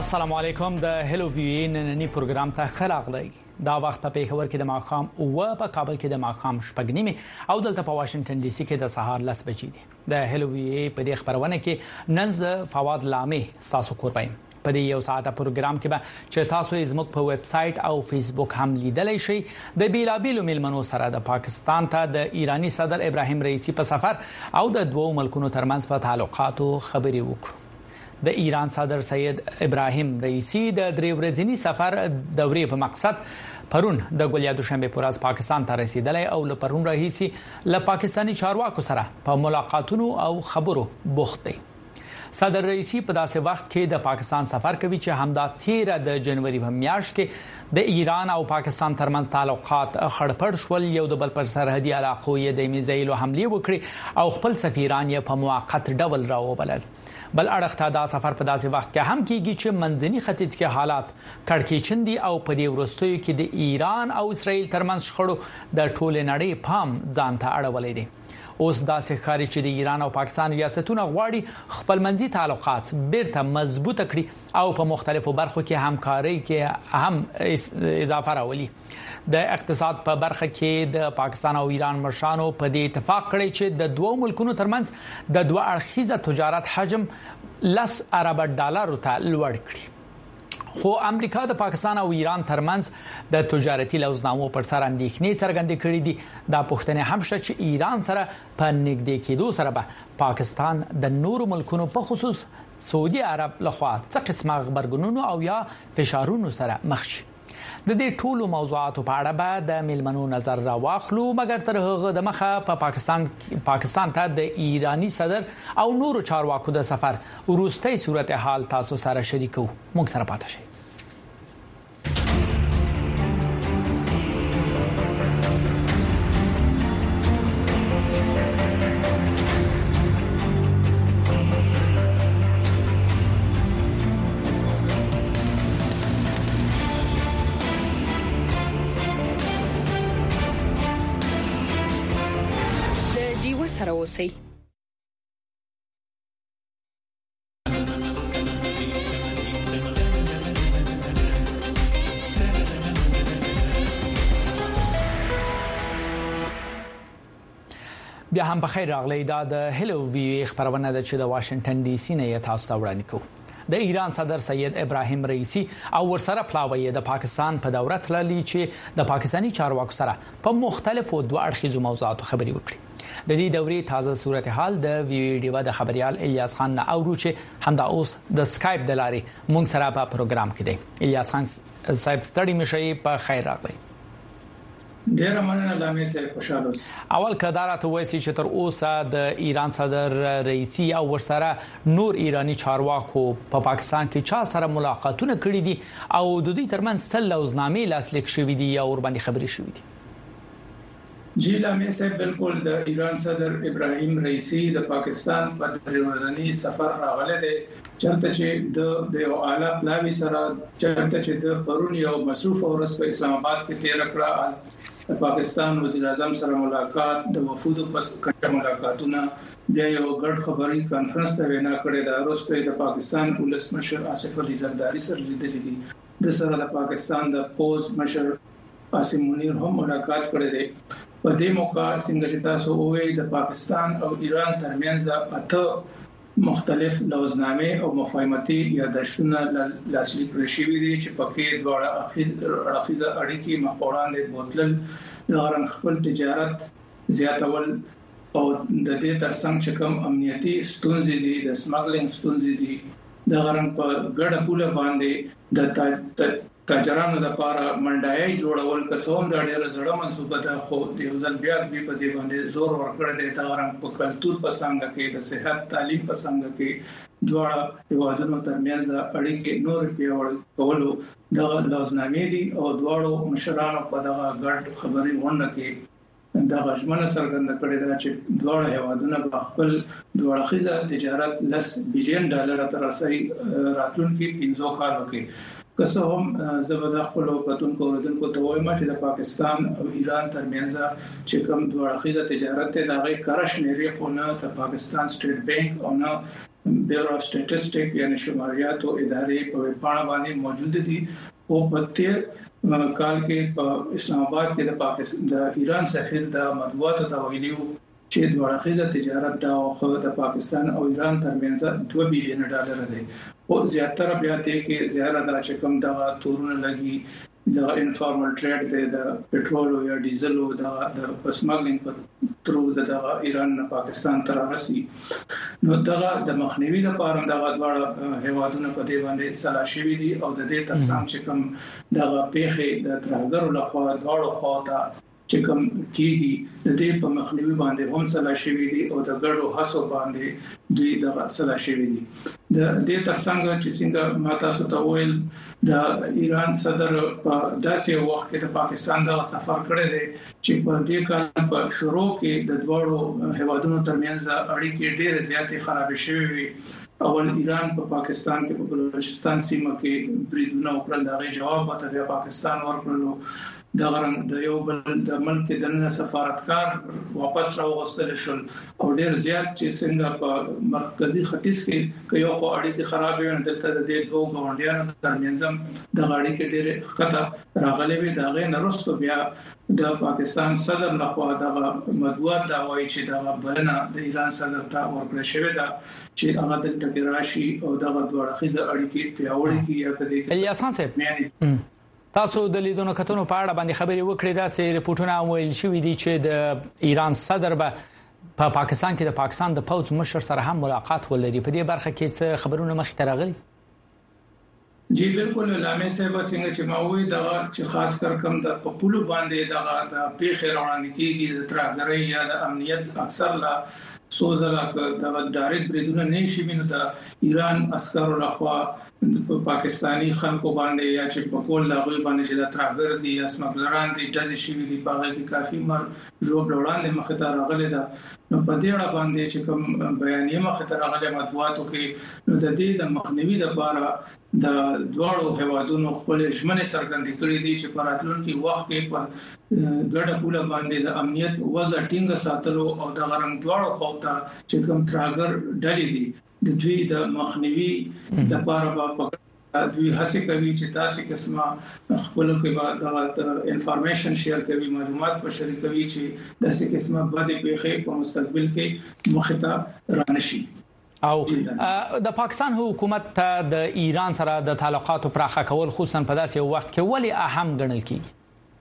السلام علیکم د هلو وی نننی پروګرام ته خلاغلی دا وخت په پیښور کې د ماښام او په کابل کې د ماښام شپږ نیمه او دلته په واشنگټن ډي سي کې د سهار 10 بجې دي د هلو وی په دې خبرونه کې نن ز فواد لامه تاسو کوربایم په دې یو ساعته پروګرام کې به چې تاسو زموږ په ویب سټ او فیسبوک هم لیدلای شئ د بیلابیلو ملمنو سره د پاکستان ته د ایرانی صدر ابراهیم رئیسی په سفر او د دوو ملکونو ترمنځ په تعلقاتو خبري وکړو د ایران صدر سید ابراهیم رئیسی د درې ورځنی سفر دورې په مقصد پرون د ګولیا دوشنبه پورز پاکستان ته رسیدلی او له پرون راهیسي له پاکستانی چارواکو سره په ملاقاتونو او خبرو بوخت دی صدر رئیسی په داسې وخت کې د پاکستان سفر کوي چې همدا 13 د جنوري په میاشت کې د ایران او پاکستان ترمنځ تعلقات خړپړ شول یو د بل پر سرحدي علاقو یې د میزایلو حمله وکړي او خپل سفیران یې په موقت ډول راوبلل بل اړخ ته دا سفر په داسې وخت کې هم کیږي چې منځني ختیځ کې حالات کړکېچن دي او په دې ورستیو کې د ایران او اسرائیل ترمنځ شخړو د ټوله نړۍ پام ځان ته اړولې دي اوس دا ښکاري چې د ایران او پاکستان ریاستونه غواړي خپلمنځي تعلقات بیرته مضبوط کړي او په مختلفو برخو کې همکاري کې هم اضافه راولي د اقتصاد په برخه کې د پاکستان او ایران مشرانو په دې اتفاق کړی چې د دوه ملکونو ترمنځ د دوه اړخیزه تجارت حجم $10 ارب ته لوړ کړي خو امریکا د پاکستان او ایران ترمنځ د تجارتي لوزنامو پر سر اندېښنې څرګندې کړې دي د پښتنې هم شته چې ایران سره په نږدې کېدو سره به پاکستان د نورو ملکونو په خصوص سعودي عرب لخوا څه قسمه غبرګونونو او یا فشارونو سره مخ شي د دې ټولو موضوعاتو په اړه به د ملمنو نظر راواخلو مګر تر هغه د مخه په پاکستان ته د ایرانی صدر او نورو چارواکو د سفر وروستۍ صورتحال تاسو سره شریکو موږ سره پاتې شئ سره اوسئ بیا هم بخیر راغلی دا د هلو وی خبرونه د چې د واشنگټن ډي سي نه تاسو وړاندې کوو د ایران صدر سید ابراهیم رئیسی او ورسره پلاوی د پاکستان په دوره تللی چې د پاکستانی چارواکو سره په مختلفو دوه اړخیزو موضوعاتو خبري وکړي د دې دورې تازه صورتحال د ویډیو د خبريال الیاس خان نه اورو چې همدا اوس د سکایپ د لارې مونږ سره په پروګرام کې دی الیاس خان صاحب ستړي مشي په خیر راغلی ډیر مننه لامه سره خوشاله اوسئ اول کدارات وایي چې تر اوسه د ایران صدر رئیسی او ورسره نور ایرانی چارواکو په پاکستان کې چا سره ملاقاتونه کړې دي او د دوی ترمنځ څه لوزنامې لاسلیک شوې دي او ور باندې خبري شوې دي جی لامه سره بالکل د ایران صدر ابراهیم رئیسی د پاکستان په درېورنی سفر راغله دي چرته چې د یو اعلی پلاوی سره چرته چې د پرون یو مصروف ورځ په اسلام آباد کې تیر کړه د پاکستان وزیر اعظم سره ملاقات د وفود پس کټه ملاقاتونه بیا یو ګډ خبري کانفرنس ته وینا کړې ده وروسته د پاکستان ولسمشر آصف علي زرداری سره لیدلې دي د سره د پاکستان د پوز مشر قاسم منیر هم ملاقات کړې ده په دې موقع څنګه چې تاسو وایي د پاکستان او ایران ترمنځ اته مختلف لوزنامې او مفاهمتي یادښتونه لاسلیک شوي دي چې پکې دواړه اړخیزه اړیکې مخوړاندې بوتل د غرن خپل تجارت زیاتول او د دې ترڅنګ چې کوم امنیتي ستونزې دي د سمګلینګ ستونزې دي د غرن په ګډه پوله باندې د تاجرانو لپاره منډای جوړول کسوم د ډېر زړه منسوبه ده خو د یو ځل بیا په دې باندې زور ورکړل دی دا غران په کلچر په څنګه کې د صحت تعلیم په څنګه کې دواړه هیوادونو ترمنځ اړیکې نور پیاوړ کولو د لازمي دي او دواړو مشرانو په دغه ګډ خبري ونه کې دا غشمنه څرګنده کړې ده چې دواړه هیوادونه په خپل دواړه خيزه تجارت $10 بلین تر رسي راتلونکي 15 کالو کې که څه هم زبده خپل وکړونکو اوردونکو ته وایم چې د پاکستان او ایران ترمنځ چې کوم دوه اړخیزه تجارت ته دغه کارش نری خو نه د پاکستان سټیټ بانک او نه بیورو سټټیسټیک یعنی شماریات او ادارې په ویبپاڼه باندې موجود دي او په تیر کال کې په اسلام آباد کې د پاکستان د ایران سفیر د مطبوعاتو د ویلیو چې د ورخیزه تجارت د پاکستان او ایران ترمنځ 2 بلین ډالر دی او زیاتره بیا ته کې زیاده د چکم د تورونه لګي د انفارمل ټریډ د پټرول او یا ډیزل او د سمګلینګ په ترو د ایران نه پاکستان ته راځي نو دا د مخنیوي لپاره د غوړ هیوادونو په دې باندې سلا شوی دي او د دې ترڅنګ چې کوم د پیخي د ترهګرو لخوا دواړو خواته چې کوم کیږي د دې په مخنیوي باندې هم سلا شوی دي او د ګډو هڅو باندې دوی د سلا شوی دي د دې ترڅنګ چې څنګه ما تاسو ته ویل د ایران صدر په داسې وخت کې د پاکستان د سفر کړی دی چې په دې کال په شروع کې د دوړو هیوادونو ترمنځ اړیکې ډېر زیاتې خراب شوې وي اول ایران په پاکستان کې په بلوچستان سیمه کې بریدونه وکړل دا جواب ورته پاکستان ورکړلو د غرن د یو بل د ملک د نن سفارتکار واپس راوغستل شول او ډیر زیات چې څنګه په مرکزی ختیځ کې یو خو اړیکې خراب وي دلته د دې دوه غونډیانو ترمنځ د غاړي کې ډیر خطر راغلي وي دا غي نرستو بیا د پاکستان صدر لخوا د مطبوعات دا وایي چې د بلنه د ایران صدر ته ورکړل شوې ده چې هغه دلته راشي او د دوه خيزه اړیکې پیاوړې کیږي یا کدي کې اساسه تاسو د لیدونکو کتنو په اړه باندې خبرې وکړې دا سې ریپورتونه ویل شوې دي چې د ایران صدر په پاکستان کې د پاکستان د پوز مشر سره هم ملاقات ولري په دې برخه کې څه خبرونه مخ ته راغلي جی بالکل لامه صاحب څنګه چې ما وی دا چې خاص کر کوم د پپولو باندې د پیښې روانه کیږي د ترهګرۍ یا د امنیت اکثر لا سوزلا د ډایرکټ بریدونه نشي مینو د ایران عسکرو لخوا پاکستانی خلکو باندې یا چې په کول لاغوي باندې چې د ترهګر دي اسمګلران دي دزي شي دي په هغه کې کافي مر جوړ وړاندې مخه ته راغلي دا نو په دې اړه باندې چې کوم بیانیه مخه ته راغلي مطبوعاتو کې نو د دې د مخنیوي لپاره د دوړو هوادونو خپل ژمنه څرګندې کړې دي چې په راتلونکي وخت کې په ګډه پوله باندې د امنیت وضع ټینګه ساتلو او د غرنګ دوړو خوته چې کوم ترهګر ډلې دي د دوی د مخنیوي لپاره په دوی هڅه کوي چې تاسو قسمه خپل کې د انفارمیشن شیر کوي معلومات په شریکوي چې داسې قسمه باندې پیښې په مستقبل کې مخته رانشي او د پاکستان حکومت ته د ایران سره د تعلقاتو پراخه کول خصوصا په داسې وخت کې ولې اهم ګڼل کیږي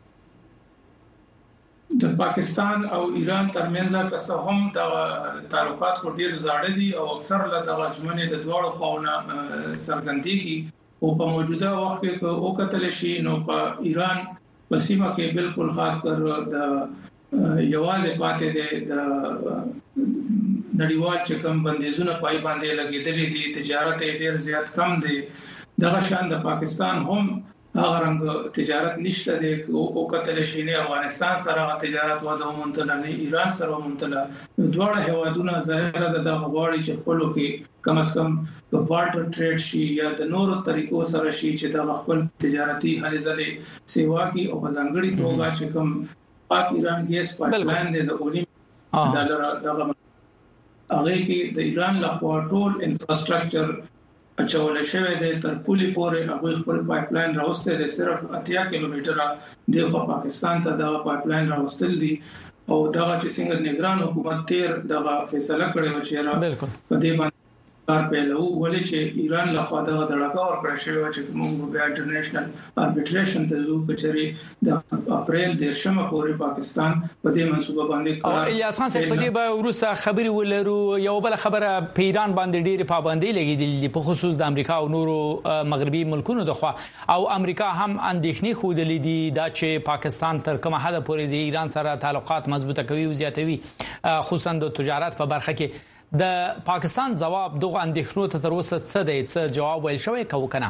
د پاکستان او ایران ترمنځ که هم د تعلقات خو ډیر زاړه دي او اکثر له د غژمنې د دوړو خواونه څرګندېږي او په موجوده وخت کې او کتل شي نو په ایران په سیمه کې بالکل خاص کر د یوازې پاتې د نړیوال چې کوم بندیزونه پای باندې لګیدلې دي تجارت ډیر زیات کم دي دغه شان د پاکستان هم هغه رنګ تجارت نشته دی او کتل شي نه افغانستان سره تجارت وده مونتله نه ایران سره مونتله دواړه هوادونه ظاهره د غواړي چې خپل کې کم از کم د بارټر ټریډ شي یا د نورو طریقو سره شي چې د خپل تجارتي هلې ځلې سیوا کی او ځانګړي توګه چې کوم پاک ایران ګیس پایپلاین دی د اونی ډالر دغه هغه کې د ایران لخوا ټول انفراستراکچر اچول شوی دی تر پولي پورې هغه خپل پایپلاین راوستل دي صرف 80 کیلومتره د پاکستان ته د پایپلاین راوستل دي او دغه چې څنګه نگران حکومت تیر دغه فیصله کړې و چې را په دې باندې کار پیلو ولې چې ایران له خوا دغه دړکا ورکړل شوی چې موږ بیا انټرنیشنل اربیټریشن ته ځو چې د اپریل د شمه پورې پاکستان په دې منصوبه باندې کار او الیاس خان په دې به ورسره خبري ولرو یو بل خبره په ایران باندې ډېری پابندۍ لګیدلې په خصوص د امریکا او نورو مغربي ملکونو دغه او امریکا هم اندېښنې خودلې دي دا چې پاکستان تر کومه حد پورې د ایران سره تعلقات مضبوطه کوي او زیاتوي خصوصا د تجارت په برخه کې د پاکستان جواب دغه اندېښنو ته تر اوسه څه دی څه جواب ویل شوی کو کنه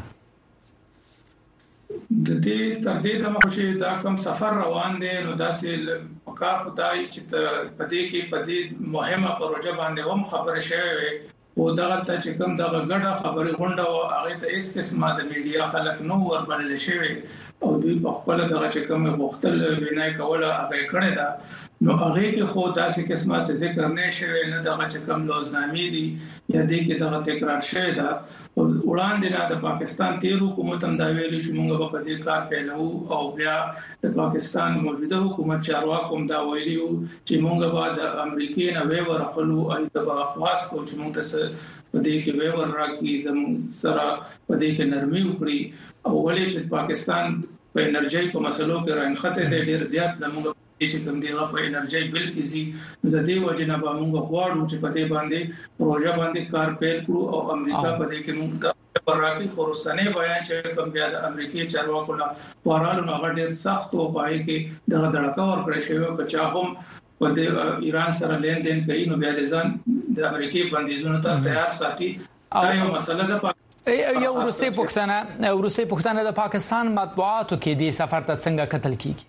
د دې تر دې د مخه دا کوم سفر روان دي نو داسې وکړ خدای چې په دې کې په دې مهمه پروژه باندې هم خبره شوی او دغه ته چې کوم دغه ګډه خبري غونډه او هغه ته اس قسمه د میډیا خلک نو وربلل شوی او دوی په خپل دغه چې کوم مختل بنای کوله هغه کړی دا نو هغه کې خو تاسو قسمه څه ذکر نه شوی نه دغه چې کوم لوزنامې دي یا دې کې دغه تکرار شوی دا وړاندې نه د پاکستان تیر حکومت هم دا ویلي چې موږ په دې کار پیلو او بیا د پاکستان موجوده حکومت چارواکو هم دا ویلي چې موږ به د امریکای نه ویور خلو او د خواص کو چې موږ ته په دې کې ویور راکې زموږ سره په دې کې نرمي وکړي او ولې چې پاکستان په انرژي په مسلو کې راځي ته ډېر زیات زموږ چې کوم دی په انرژي بل کې زی د دې وجنه به موږ غواړو چې په دې باندې پروژه باندې کار پیل کړو او امریکا په دې کې موږ پر راکې فرصتنه بیان چې کوم بیا د امریکای چارواکو لا پرالو هغه ډېر سخت او پای کې د دړکا ور کړی شوی او چې هم په د ایران سره لین دین کوي نو بیا د ځان د امریکای بندیزونو ته تیار ساتي دا یو مسله ده یو روسي پښتانه د پاکستان مطبوعاتو کې د سفر ته څنګه قتل کیږي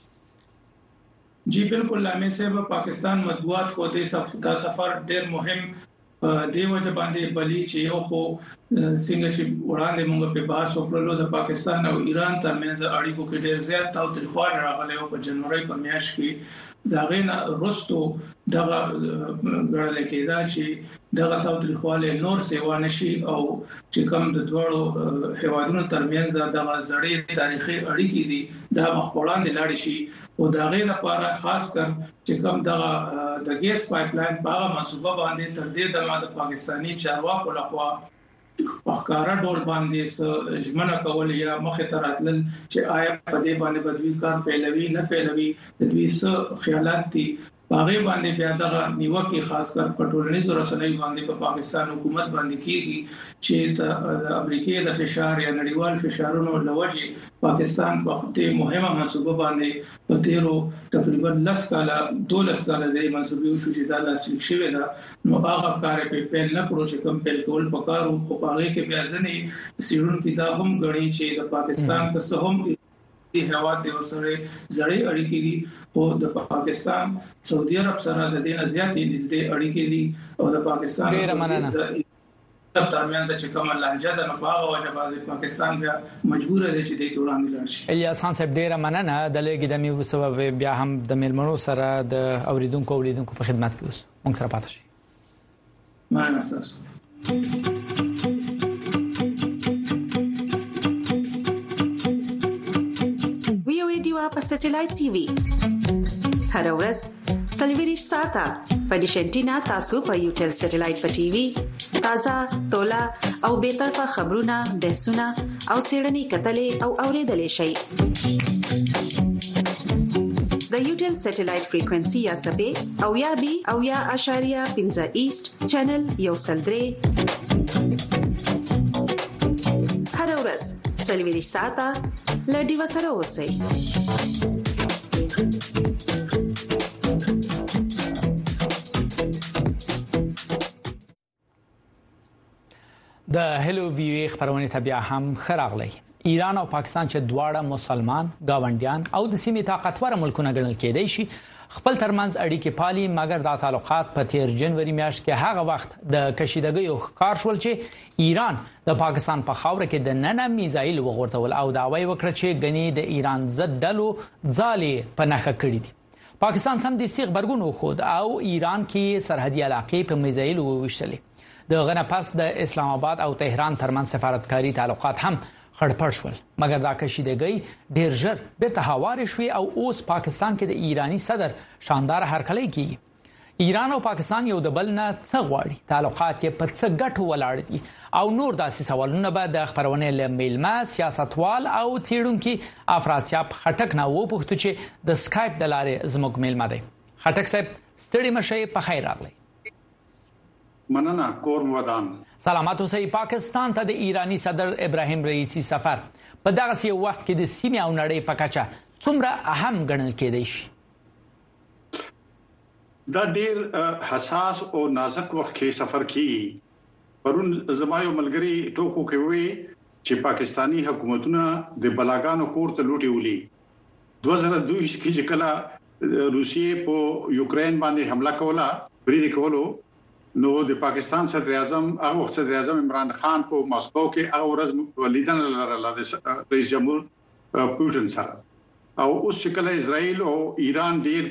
जी बिल्कुल लामे से पाकिस्तान मطبوعات خو دا سفر ډېر مهم دی وجه باندې بلی چې یو خو څنګه چې وړاندې موږ په بحث وکړو د پاکستان او ایران ترمنځ اړیکو کې ډېر زیات تاوتریخوالی راغلی او په جنوري په میاشت کې دا غینا رستو دغه غړل کېدا چې دغه تاوتریخوالی نور سیوا نشي او چې کوم د دوړو هیوادونو ترمنځ دغه زړې تاریخي اړیکې دي دا مخبران لاړ شي او دا غیر لپاره خاص کر چې کوم دغه د ګیس پایپ لاین په منصوبه باندې تر دې د پاکستانی چارواکو لخوا وخکارا ډول باندې ژمنه کول یا مخه تراتل چې آیا په دې باندې بدوي کار پیلوي نه پیلوي د دوی څه خیالات دي هغه باندې بیا دغه نیوکه خاص کر په ټولنیزو رسنیو باندې په پاکستان حکومت باندې کیږي چې د امریکای د فشار یا نړیوال فشارونو لوجه پاکستان په دې مهمه منصوبه باندې په تیرو تقریبا 12 کال د منصوبې شو چې دا لاسلیک شوی دا نو هغه کار په پیل نه کړو چې کوم پیل کول پکارو خو هغه کې بیا ځنې سیرون کې دا هم غړي چې د پاکستان په هم هوا د ورسره زړې اړیکې دي او د پاکستان سعودي عرب سره د دې زیاتې نږدې اړیکې دي او د پاکستان سره ترمنځ چې کوم لانجه د نپاغه وجه باندې پاکستان بیا مجبور دی چې د وړاندې لاړ شي. الیاس خان صاحب ډیره مننه د لګي د میو سبب بیا هم د ملمنو سره د اوریدونکو په خدمت کې اوس موږ سره پاتې شي. مننه تاسو. په سټلایټ ټي وي هر ورځ سلویریش ساته په ډیشنټینا تاسو په یوټل سټلایټ په ټي وي تازه تولا او به طرفه خبرونه بحثونه او سیړنی کتلې او اوریدلې شي د یوټل سټلایټ فریکوئنسي یا سبې او یا بي او یا اشاریه 15 ایست چینل یو سلدري هر ورځ سلویریش ساته لډي وسره اوسئ. د هلو وی خبرونه ته بیا هم خراغلی. ایران او پاکستان چې دواړه مسلمان گاونډیان او د سیمې طاقتور ملکونه ګڼل کېدای شي خپل ترمنځ اړیکې پالي مګر دا تعلقات په 13 جنوري میاشت کې هغه وخت د کشیدګۍ ښکار شول چې ایران د پاکستان په خاوره کې د ننه میزایل وغورځول او داوی وکړ چې غني د ایران ضد ډلو ځالې په نخښه کړې دي. پاکستان سم د سیغ برګون خود او ایران کې سرحدي علاقې په میزایل وویشتلې. د غنه پس د اسلام آباد او تهران ترمنځ سفارتکاري تعلقات هم خړپړ شول مګر دا کشیدګۍ ډیر ژر بیرته هوارې شوې او اوس پاکستان کې د ایرانی صدر شاندار هرکلی کیږي. ایران او پاکستان یو د بل نه څه غواړي تعلقات یې په څه ګټو ولاړ دي او نور داسې سوالونه به د خبرونه لمیلما سیاستوال او تیرونکو افراسیاب خټک نه وپوښتو چې د سکایپ د لارې زموږ میلمه دی. خټک صاحب ستړي مشه په خیر راغلی. مننه کور ودان. سلامات اوسئ. پاکستان ته د ایرانی صدر ابراهیم رئیسی سفر په دغه سی وخت کې د سیمې او نړۍ په کچه څومره اهم ګڼل کېدای شي؟ دا ډیر حساس او نازک وخت کې سفر کی پرون زمایو ملګری ټوکو کوي چې پاکستانی حکومتونه د بلاګانو کور ته لوټي ولي 2002 کې چې کله روسیې په یوکرين باندې حمله کوله بریدي کولو نو د پاکستان صدر اعظم هغه صدر اعظم عمران خان په ماسکو کې هغه ورځ ولیدنه لرله د رئیس جمهور پوتین سره او اوس چې کله اسرائیل او ایران ډیر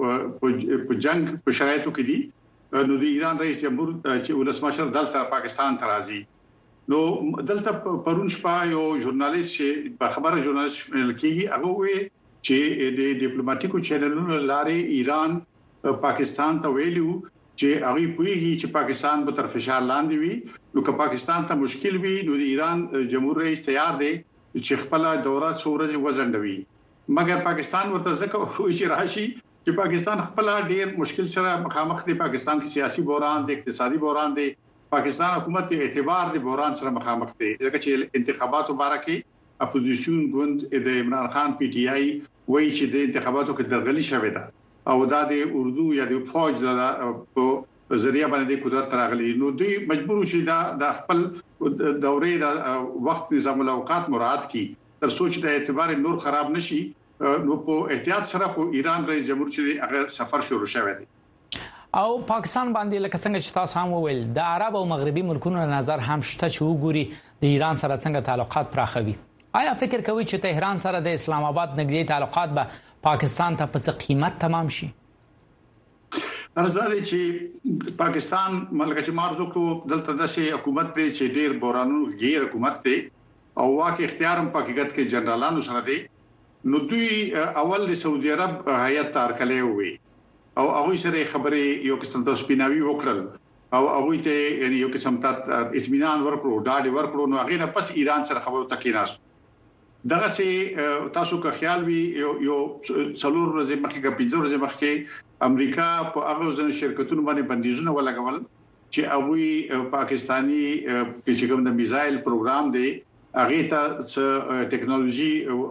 په جنگ په شرایطو کې دي نو د ایران رئیس جمهور چې ولسمشر دلته پاکستان ته راځي نو دلته پرون شپه یو ژورنالیست چې په خبره ژورنالیست کېږي هغه وی چې د ډیپلوماټیکو چینلونو لارې ایران پاکستان ته ویلو چې هغه پوهیږي چې پاکستان به تر فشار لاندې وي نو که پاکستان ته مشکل وي نو د ایران جمهور رئیس تیار دی چې خپل دوره څورځي وزندوي مګر پاکستان ورته ځکه چې راشي چې پاکستان خپل ډیر مشکل سره مخامخ دی پاکستان کې سیاسي بحران دی اقتصادي بحران دی پاکستان حکومت د اعتبار د بحران سره مخامخ دی ځکه چې انتخاباتو بارکه اپوزیشن ګوند د عمران خان پی ټی آی وایي چې د انتخاباتو کې درغلي شوې ده او دا د اردو یا د فوج په ذریعہ باندې قدرت راغلي نو دوی مجبور شي دا خپل دورې د وخت نظام الاوقات مراعات کی تر سوچ د اعتبار نور خراب نشي نو په احتیاط سره خو ایران رئیس جمهور چې هغه سفر شروع شوی دی او پاکستان باندې لکه څنګه چې تاسو هم وویل د عرب او مغربي ملکونو نظر هم شته چې وګوري د ایران سره څنګه تعلقات پراخوي آیا فکر کوي چې تهران سره د اسلام آباد نږدې تعلقات به پاکستان ته په څه قیمت تمام شي ارزاده چې پاکستان ملګری مارزو کو دلته د سي حکومت دی چې ډیر بورانو غیر حکومت دی او واکه اختیار هم په حقیقت کې جنرالانو سره دی نو دوی اول د سعودي عرب هیئت تارکلې وي او هغه سره خبرې یو قسم ته سپیناوي وکړل او هغه ته یعنی یو قسم ته اطمینان ورکړو ډاډ ورکړو نو هغه نه پس ایران سره خبرو تکیناس دغه سي تاسو که خیال وي یو څلور ورځې مخکې کا 15 ورځې مخکې امریکا په هغه ځن شرکتونو باندې بندیزونه ولګول چې هغه پاکستانی چې کوم د میزایل پروګرام دی هغه ته ټیکنالوژي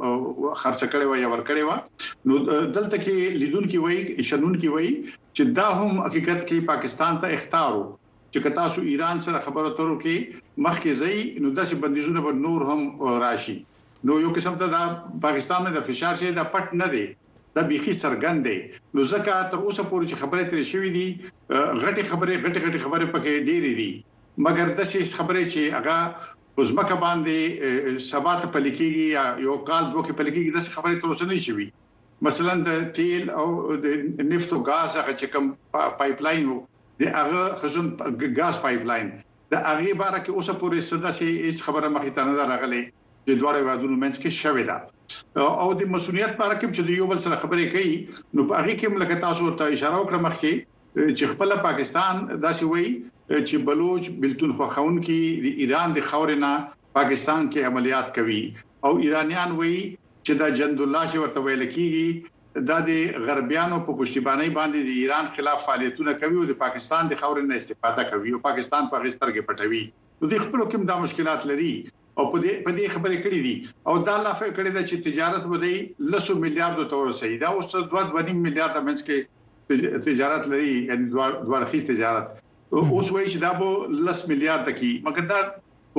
خرڅ کړي و یا ور کړي و نو دلته کې لیدونکو وایي شنونکو وایي چې دا هم حقیقت کې پاکستان ته اختیارو چې تاسو ایران سره خبرو اترو کې مخکې ځای نو داسې بندیزونه به نور هم راشي نو یو قسم ته دا پاکستان نه د فشار شي دا پټ نه دی دا بيخي سرګند دی نو ځکه تر اوسه پورې چې خبرې ترې شوې دي غټي خبرې پکې ډېرې دي مګر داسې خبرې چې هغه وزمکه باندې ثبات په لیکيږي یا یو کال دوه کې په لیکيږي د خبرې توسه نه شي مثلا د تیل او د نفت او غاز هغه چې کوم پایپ لاین دی هغه خزون غاز پایپ لاین د هغه باره کې اوسه پورې صدا سي هیڅ خبره مخې ته نه راغلي د دوړې وادونو منځ کې شوې ده او د مسؤلیت باره کې چې یو بل سره خبرې کوي نو په هغه کې ملګری تاسو ته اشاره وکړم مخکې چې خپل پاکستان داسې وایي چې بلوچ بلتون خوخون کې د ایران د خاورنا پاکستان کې عملیات کوي او ایرانیان وایي چې دا جند الله چې ورته ویل کیږي دا د غربیانو په پښتیبانی باندې د ایران خلاف فعالیتونه کوي او د پاکستان د خاورنا استفاده کوي او پاکستان په غسترګې پټوي نو د خپل کوم د مشکلات لري او په دې خبرې کړې دي او دا لا فکر کړی دا چې تجارت ودی 100 میلیارډ ته ورسېږي دا اوس 2.5 میلیارډ منځ کې تجارت لري یعنی دوه خيست تجارت اوس وایي چې دا به 10 میلیارډ کی مګر دا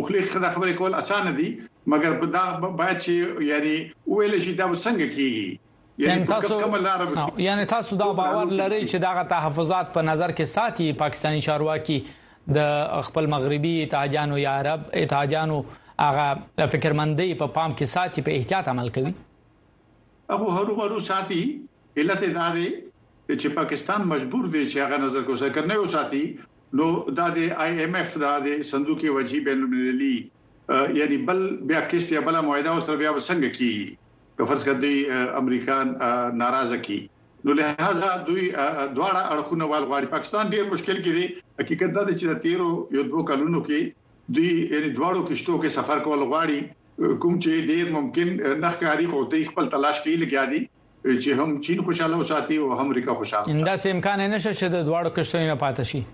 خو خبرې کول اسانه دي مګر دا باید چې یعنی ویل شي دا څنګه کیږي یعنی تاسو دا باور لرئ چې دا تحفظات په نظر کې ساتي پاکستانی چارواکي د خپل مغربي اتحادیانو یا عرب اتحادیانو هغه فکرمندۍ په پام کې ساتي په احتیاط عمل کوي ابو هرو ساتي علت دا دی چې پاکستان مجبور دی چې هغه نظر کوسه کنه او ساتي نو دا د آی ایم ایف دا د صندوق وجیب بین المللي یعنی بل بیا کیسه بل معاهده سره بیا څنګه کی فرض کړئ امریکا ناراضه کی نو لہذا دوی دواړه اړخونه غواړي پاکستان ډیر مشکل کې دی حقیقت دا چې د 13 یو 2 کلونو کې دوی یعنی دواړو کشتو کې سفر کول غواړي کوم چې ډیر ممکن نخکاری خو ته خپل تلاش کوي لګیا دي چې هم چین خوشاله وساتي او هم امریکا خوشاله انده سم امکان نشه چې د دواړو کشتو نه پاتې شي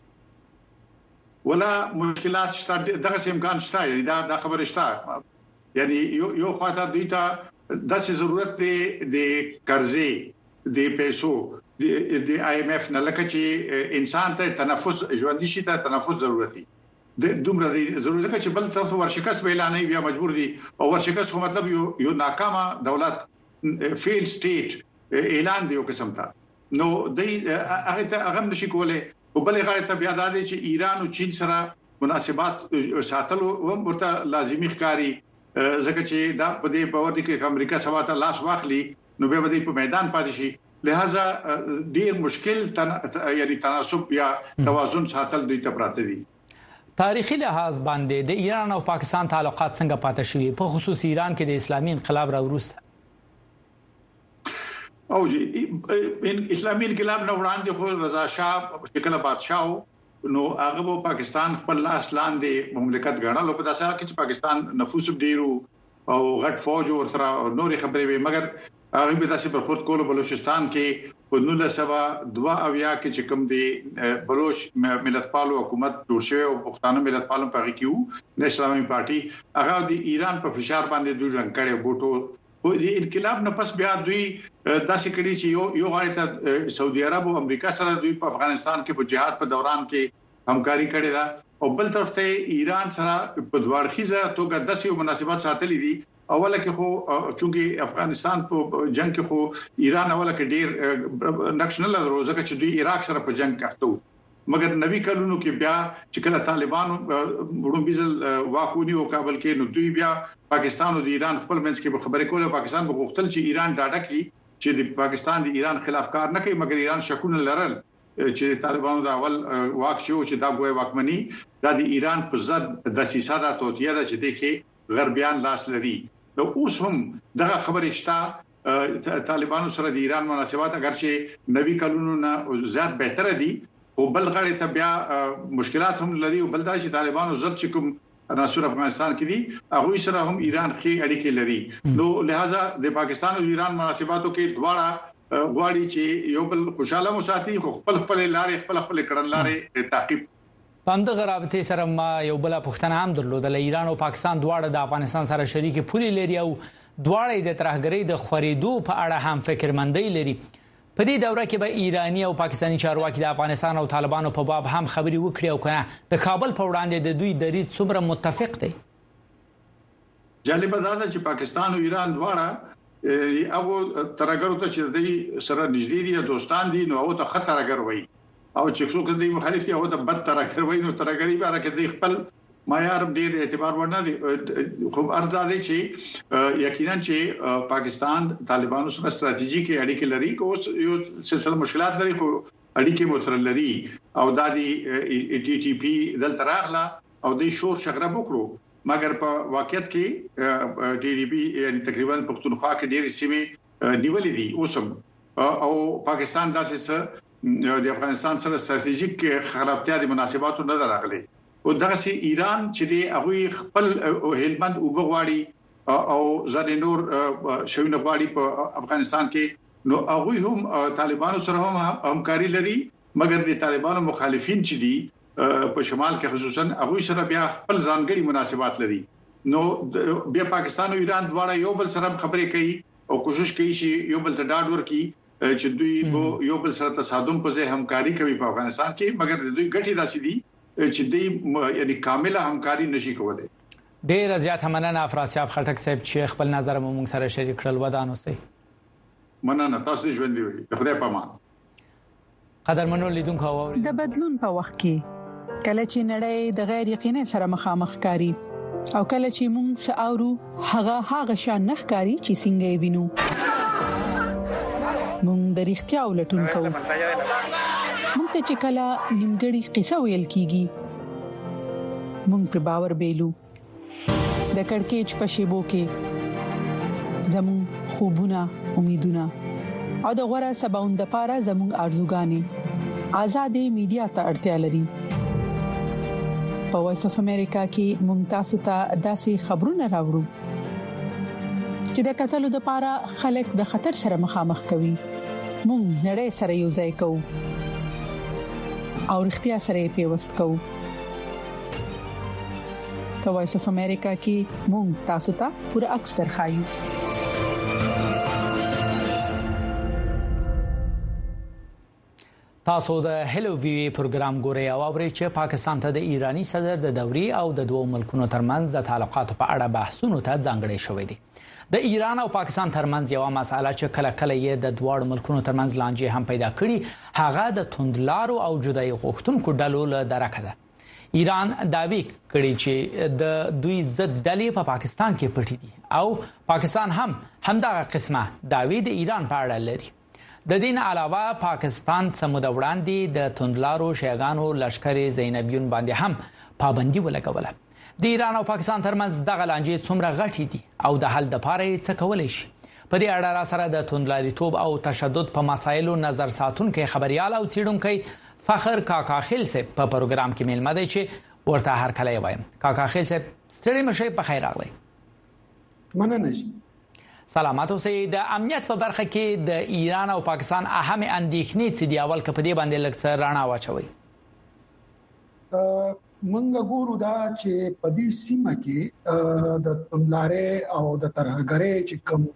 ولا مشکلات شته دغه سم امکان شته یعنی دا خبره شته یعنی یو خاطر دوی ته د ضرورت دی قرضې د پیسو د آی ایم ایف نه لکه چې انسان ته تنفس ژوندۍ شي ته تنفس ضرورت دی د دومره ضرورت چې بل طرف ورشکست اعلانوي بیا مجبور دي او ورشکست خو مطلب یو ناکامه دولت فیل سټیټ اعلان دی یو قسم ته نو د هغه نشي کوله او بل غاړه ته بیا د چې ایران او چین سره مناسبات ساتلو ورته لازمي ښکاری ځکه چې دا په دې باور دي چې امریکا سوا ته لاس واخلي نو به دې په میدان پاتې شي لہذا ډیر مشکل یعنی تناسب یا توازن ساتل دوی ته پراته دي تاریخي لحاظ باندې د ایران او پاکستان تعلقات څنګه پاتې شوي په خصوص ایران کې د اسلامي انقلاب راوروسته او جی اسلامي انقلاب نو وړاندې خو رضا شاه شکل بادشاہ نو هغه پاکستان خپل لاس لاندې مملکت غاڼه په داسې کې چې پاکستان نفوس ډیرو او غټ فوج او سره نورې خبرې وي مګر هغه به تاسو پر خود کولو بلوچستان کې په 1902 کې چې کوم دی بلوچ ملتپالو حکومت جوړ شوی او پښتانه ملتپالو په کې وو اسلامي پارټي هغه د ایران په فشار باندې دوی رنګ کړي بوټو او د انقلاب نه پس بیا دوی داسې کړي چې یو غاړه ته سعودي عرب او امریکا سره دوی په افغانستان کې په جهاد په دوران کې همکاري کړې ده او بل طرف ته ایران سره په دوړخیزه توګه داسې مناسبات ساتلې دي اوله کې خو چونګي افغانستان په جنگ کې خو ایران اوله کې ډیر نقشنل روزه چې دوی عراق سره په جنگ کاټو مګر نوي کلونو کې بیا چې کله طالبانو وړومبیزل واکونی او کابل کې نو دوی بیا پاکستان او د ایران خپل منځ کې خبرې کوله پاکستان په غوښتل چې ایران ډاډه کړي چې د پاکستان د ایران خلاف کار نه کوي مګر ایران شکونه لرل چې طالبانو د اول واک شو چې دا ګوي واکمني د ایران په ضد د سیاست توتیه ده چې د کې غربیان لاس لري نو اوس هم دغه خبرې شته طالبانو سره د ایران مناسبات اگر چې نوي کلونو نه زیات بهتره دي او بل غړي ته بیا مشکلات هم لري او بل دا چې طالبانو زړه چې کوم عناصر افغانستان کې دي هغه سره هم ایران کې اړیکې لري نو لہذا د پاکستان او ایران مناسباتو کې دواړه غواړي چې یو بل خوشاله مساتي خو خپل لارې خپل کړنلارې تعقیب پاند غرابطه سره ما یو بل پښتنه هم درلودل ایران او پاکستان دواړه د افغانستان سره شریک پولي لري او دواړه د ترهګرۍ د خوريدو په اړه هم فکرمندۍ لري په دې دوره کې به ایرانی او پاکستانی چارواکي د افغانستان او طالبانو په باب هم خبري وکړي او کنه د کابل په وړاندې د دوی دریځ څومره متفق دي جالب دا ده چې پاکستان او ایران دواړه هغه ترهګرو ته چې د سره نږدې دي دوستان دي نو هغه ته خطرګر وایي او چې څوک د مخالف دي هغه ته بد ترهګر وایي نو ترهګری باره کې د خپل معیار ډیر اعتبار ورنه دي خو ارزه دي چې یقینا چې پاکستان طالبانو سره ستراتیژیک اړیکې لري کو یو سلسله مشکلات لري خو اړیکې متر لري او د ټي ټي پی دلته راغله او د شور شغره وکړو مګر په واقعیت کې ټي ټي پی یعنی تقریبا پښتونخوا کې ډېر سیمه نیولې دي اوسم او پاکستان داسې د افغانستان سره ستراتیژیک خرابتیا د مناسباتو نه راغلي او دغه سي ایران چې دی هغه خپل هلمند او بغواړي او ځنې نور شوینه غواړي په افغانستان کې نو هغه هم طالبانو سره هم همکاري لري مګر د طالبانو مخالفین چې دي په شمال کې خصوصا هغه سره بیا خپل ځانګړي مناسبات لري نو بیا پاکستان او ایران دواړه یو بل سره خبرې کوي او کوشش کوي چې یو بل ته ډاډ ورکړي چې دوی یو بل سره تصادم په ځای همکاري کوي په افغانستان کې مګر د دوی ګټي داسې دي چې دوی یعنی کامله همکاري نشي کولای ډېر زیات مننه افراسیاب خټک صاحب چې خپل نظر مو سره شریک کړل ودانو سي مننه تاسو ژوند دی خدای په امان قدرمنو لیدونکو د بدلون په وخت کې کله چې نړۍ د غیر یقیني سره مخامخ کاری او کله چې موږ ساورو هغه شان نخکاری چې څنګه وینو موږ د اړتیا ولټون کوو موږ ته چې کله نیمګړی قصه ویل کیږي موږ پر باور بیلو د کڑکېچ په شیبو کې زموږ خوبونه امیدونه او د غوړه سباوند لپاره زموږ ارزوګانې آزادې میډیا ته اړتیا لري په وایس اف امریکا کې ممتاز ته داسې خبرونه راوړو چې د قتلو د لپاره خلک د خطر سره مخامخ کوي موږ نړۍ سره یو ځای کوو او اړتیا سره پیوست کوو په وایس اف امریکا کې موږ تاسو ته پوره عکس درخایو تاسو د هلو وی پروګرام ګورئ او اورئ چې پاکستان ته د ایرانی صدر د دوري او د دوه ملکونو ترمنځ د تعلقاتو په اړه بحثونه ته ځانګړي شوې دي د ایران او پاکستان ترمنځ یو مسله چې کله یې د دوه ملکونو ترمنځ لانجې هم پیدا کړي هغه د توندلارو او جدای غوښتونکو ډلو له درکه ده ایران داوی کړی چې د دوی ضد ډلې په پاکستان کې پټې دي او پاکستان هم همدغه قسمه داوی د ایران په اړه لري. د دین علاوه پاکستان سمود وړاندې د توندلارو شیعاګانو لشکر زینبیون باندې هم پابندي ولګوله. د ایران او پاکستان ترمنځ دغه لانجې څومره غټې دي او د حل لپاره څه کولای شي؟ په دې اړه سره د توندلاریتوب او تشدد په مسایلو نظر ساتونکو خبريال او څېړونکو فخر کاکا خیل صاحب په پروګرام کې ملما دی چې ورته هر کله وایم. کاکا خیل صاحب ستړي مشه په خیر راغلی. مننه. سلامات اوسئ. د امنیت په برخه کې د ایران او پاکستان اهم اندېښنې څه دي؟ اول که په دې باندې لږ څه رڼا واچوي. منګه ګورو دا چې په دې سیمه کې د تملارې او د ترهګرې چې کوم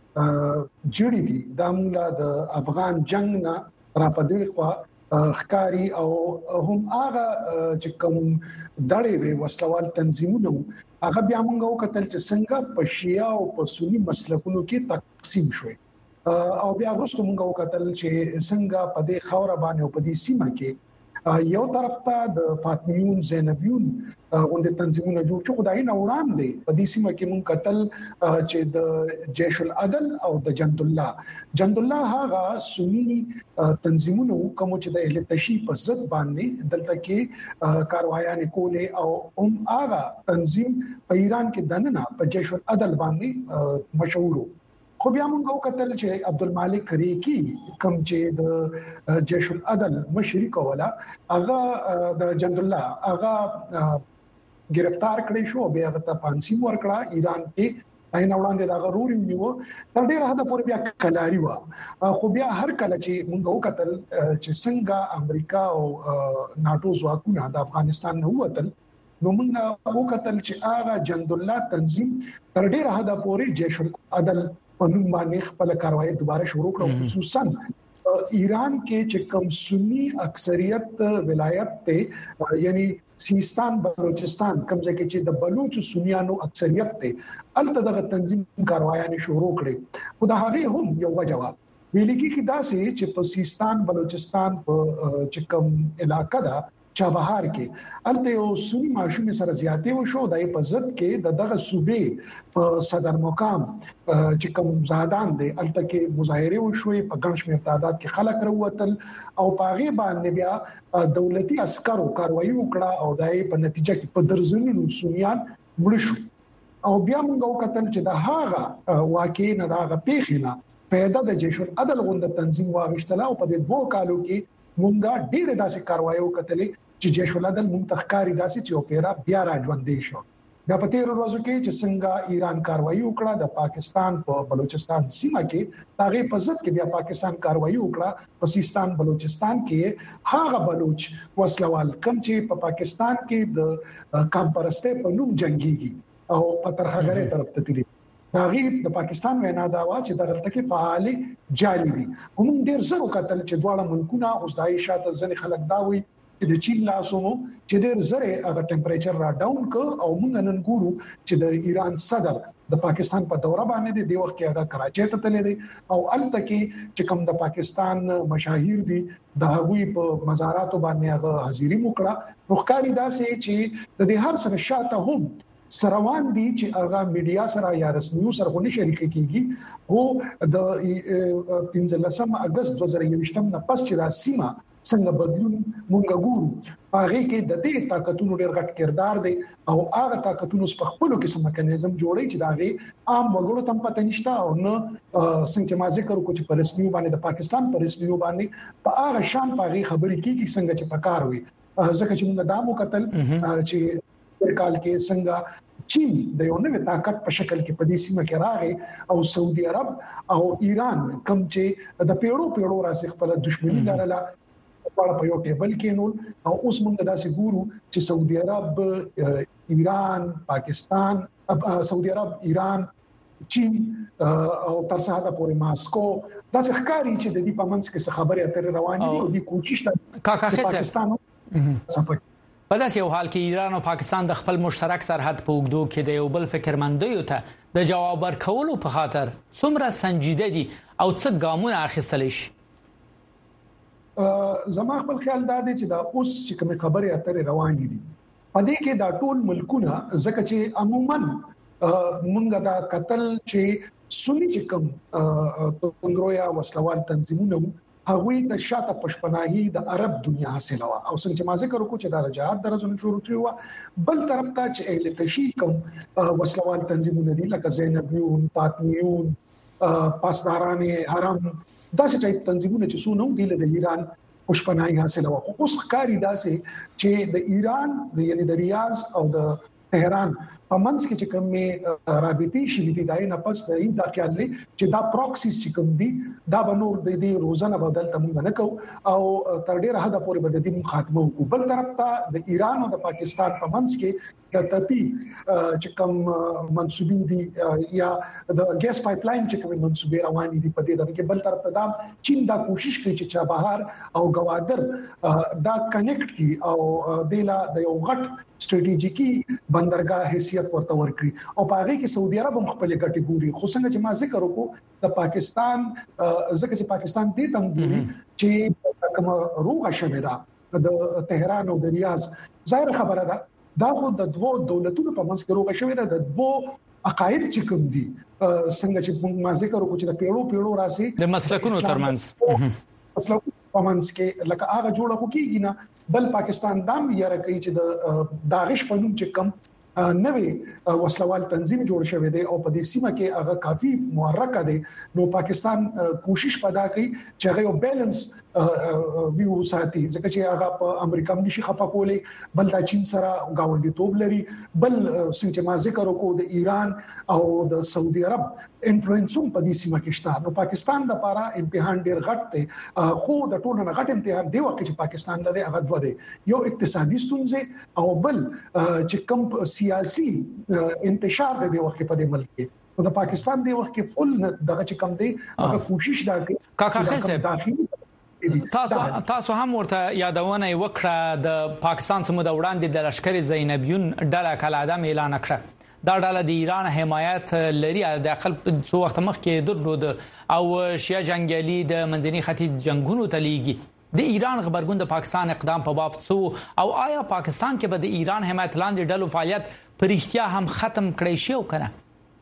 جوړې دي د موږ د افغان جنگ نه را پدې خوا خکاری او هم هغه چې کوم دړې وي وسلوال تنظیمونه هغه بیا موږ وکتل چې څنګه په شیعه او په سنی مسلکونو کې تقسیم شوي او بیا وروسته موږ وکتل چې څنګه په دې خوره باندې او په دې سیمه کې یو طرف ته د فاطمیون زینبیون غونډه تنظیمونه جوړ شو. خدای نه وړاندې په دې سیمه کې موږ قتل چې د جیش العدل او د جند الله هغه سنی تنظیمونه کوم چې د اهل تشیع په ضد باندې دلته کې کاروایان کولې او هغه تنظیم په ایران کې دننه په جیش العدل باندې مشهور. خو بیا موږ وکتل چې عبدالمالک ریکی کوم چې د جیش العدل مشري کوله هغه د جند الله هغه گرفتار کړی شو، بیا هغه ته پانسی ورکړه ایران کې عین وړاندې دا غرور نیو تر ډیره حد پورې بیا کلاری و. خو بیا هر کله چې موږ وکتل چې څنګه امریکا او ناتو ځواکونه د افغانستان نه ووتل نو موږ وکتل چې هغه جند الله تنظیم تر ډیره حد پورې جیش العدل په نوم باندې خپل کاروایی دوباره شروع کړه. خصوصا ایران کې چې کوم سنی اکثریت ولایت ته یعنی سیستان بلوچستان کوم ځای کې چې د بلوچ سنیانو اکثریت ته الته دغه تنظیم کاروایانه شروع کړي. خو دا هغه هم یو وجوه ویلګي کې دا سي چې په سیستان بلوچستان په چې کوم علاقې دا چابهار کې الته یو سنی ماشوم سره زیاتې وشو د په ضد کې دغه صوبې په صدر مقام چې کوم زادان دي الته کې مظاهره وشوي په ګڼ شمېر تعداد کې خلک راوتل او پاغي باندې بیا دولتي عسکرو کاروایی وکړه او دای په نتیجه کې په درزنونو سنیان مړ شو. او بیا موږ وکتل چې د هغه واقع نه دغه پیښینا پیدا د جیش العدل غونډه تنظیم واغښتله او په دې دوه کالو کې مونږه ډېر داسې کاروایی وکړلې چې جیش العدل مونږ تخکاری داسې چې اوپیرا بیا راځوندې شو. دا په تیر ورځو کې چې څنګه ایران کاروایی وکړه د پاکستان په بلوچستان سیمه کې تاغه په ضد کې بیا پاکستان کاروایی وکړه په سیستان بلوچستان کې هغه بلوچ وسلوال کم چې په پاکستان کې د کمپرسته په نوم جنگيږي او په ترهګرۍ طرف ته تیری داغه د پاکستان وینا دا و چې دغه کې فعال جالي دي. هم ډیر زر وکتل چې دواړه ملکونه اوس د عائشات ځنې خلک دا وي چې د چین لاسونو چې ډیر زر هغه ټمپریچر را ډاون ک او موږ نن ګورو چې د ایران صدر د پاکستان په دوره باندې دی وخت کې هغه کراچۍ ته تللی دی او الته کې چې کوم د پاکستان مشاهیر دي د هغوی په مزاراتو باندې هغه حاضری وکړه. مخکاري دا سي چې د دې هر سره شاته هم سروان دي چې هغه میډیا سره یا رسمي سره غونډه شریک کیږي. هو د 15 اگست 2021 نه پس چې دا سیمه څنګه بدلون مونږ ګورو هغه کې د دې طاقتونو ډېر غټ کردار دی او هغه طاقتونو په خپل کې سم میکانیزم جوړي چې دا غي عام وګړو تم پته نشته او نه څنګه ما ذکر کو چې په رسمي باندې د پاکستان په رسمي باندې په هغه شان پاغي خبرې کیږي څنګه چې پکار وي. ځکه چې موږ دا مو قتل چې کال کې څنګه چین د یو نوې طاقت په شکل کې په دې سیمه کې راغی او سعودي عرب او ایران کوم چې د پیړو راځي خپل دښمنی لرله په یو ټیبل کې نول او اوس موږ داسې ګورو چې سعودي عرب ایران پاکستان سعودي عرب ایران چین او تر څه حد پورې ماسکو داسې ښکاری چې د دې په منځ کې څه خبرې اترې روانې دي او د کوشش د پاکستان صفه په داسې یو حال کې ایران او پاکستان د خپل مشترک سرحد په اوږدو کې د یو بل فکرمندیو ته د جواب ورکولو په خاطر څومره سنجیده دي او څه ګامونه اخیستل شي؟ زما خپل خیال دا دی چې دا اوس چې کوم خبرې اترې روانې دي پدې کې دا ټول ملکونه ځکه چې عموما مونږ دا قتل چې سنی چې کوم توندرویا وسلوال تنظیمونه هغه د شاته پښپناهي د عرب دنیا حاصله وا او څنګه چې ما ذکر وکړو چې د رجعات درزونه شروع کړو بل طرف ته چې اهل تشیع وسلوال تنظیمونه دي لکه زینبیون فاطمیون پاسداران حرم داسې ټایپ تنظیمونه چې سونو دي د ایران پښپناهي حاصله وا خو اوس ښکاری داسې چې د ایران یعنی د ریاض او د تهران په منځ کې چې کومه رابطي شې دي دای نه پس دا خیال لري چې دا پروکسیز چې کوم دي دا بنور د دې روزانه بدل تمون نه کو او تر ډیره حد پورې بد دي خاتمه کو بل طرف ته د ایران او د پاکستان په منځ کې د تپی چې کوم منسوبین دي یا د ګیس پایپ لاین چې کوم منسوبې روان دي په دې کې بل طرف ته دا چین دا کوشش کوي چې چابهار او گوادر دا کنیکټ کی او دلا د یو غټ استراتیژیکي بندرګاه حیثیت ورته ورکړي او په هغه کې سعودي عرب خپل کټګوري خو څنګه چې ما ذکر وکړو د پاکستان ځکه چې پاکستان دې تم ګوري چې کوم روغه شوه دا د تهران او د ریاض ظاهر خبره ده دا خو د دوه دولتونو په منځ کې روغه شوه ده د دوه عقاید چې کوم دي څنګه چې ما ذکر وکړو چې د پیړو راسي د مسلکونو ترمنځ مسلکونو پمنس کې لکه هغه جوړه خو کیږي نه بل پاکستان دام یې راکې چې د داعش په نوم چې کم نوې وسلوال تنظیم جوړ شوی دی او په دې سیمه کې هغه کافي محرکه دی نو پاکستان کوشش پدا کوي چې هغه یو بیلانس ویو ساتي ځکه چې هغه په امریکا نشي خفه کولې بل د چین سره گاونډي توب لري بل څنګه ما ذکر وکړو د ایران او د سعودي عرب انفلوئنسوم په دې سیمه کې شته نو پاکستان د لپاره امتحان ډیر غټ دی خو د ټولو نه غټ امتحان دی وکړي چې پاکستان لري هغه دوه دی یو اقتصادي ستونزې او بل چې کم سیاسي انتشار د وخت په دې ملک کې د پاکستان د وخت کې فل دغه چې کم دی هغه کوشش دا کوي کاکا خیر صاحب تاسو هم ورته یادونه وکړه د پاکستان سمو د وړاندې د لشکري زینبیون ډله کله ادم اعلان کړ دا ډله د ایران حمایت لري د خپل څو وخت مخکې درلود او شیا جنگیالي د منځني ختیځ جنگونو تلیږي د ایران خبرګون د پاکستان اقدام په باب څو او آیا پاکستان کې به د ایران حمایت لاندې ډلو فعالیت پر احتیا هم ختم کړی شي او کنه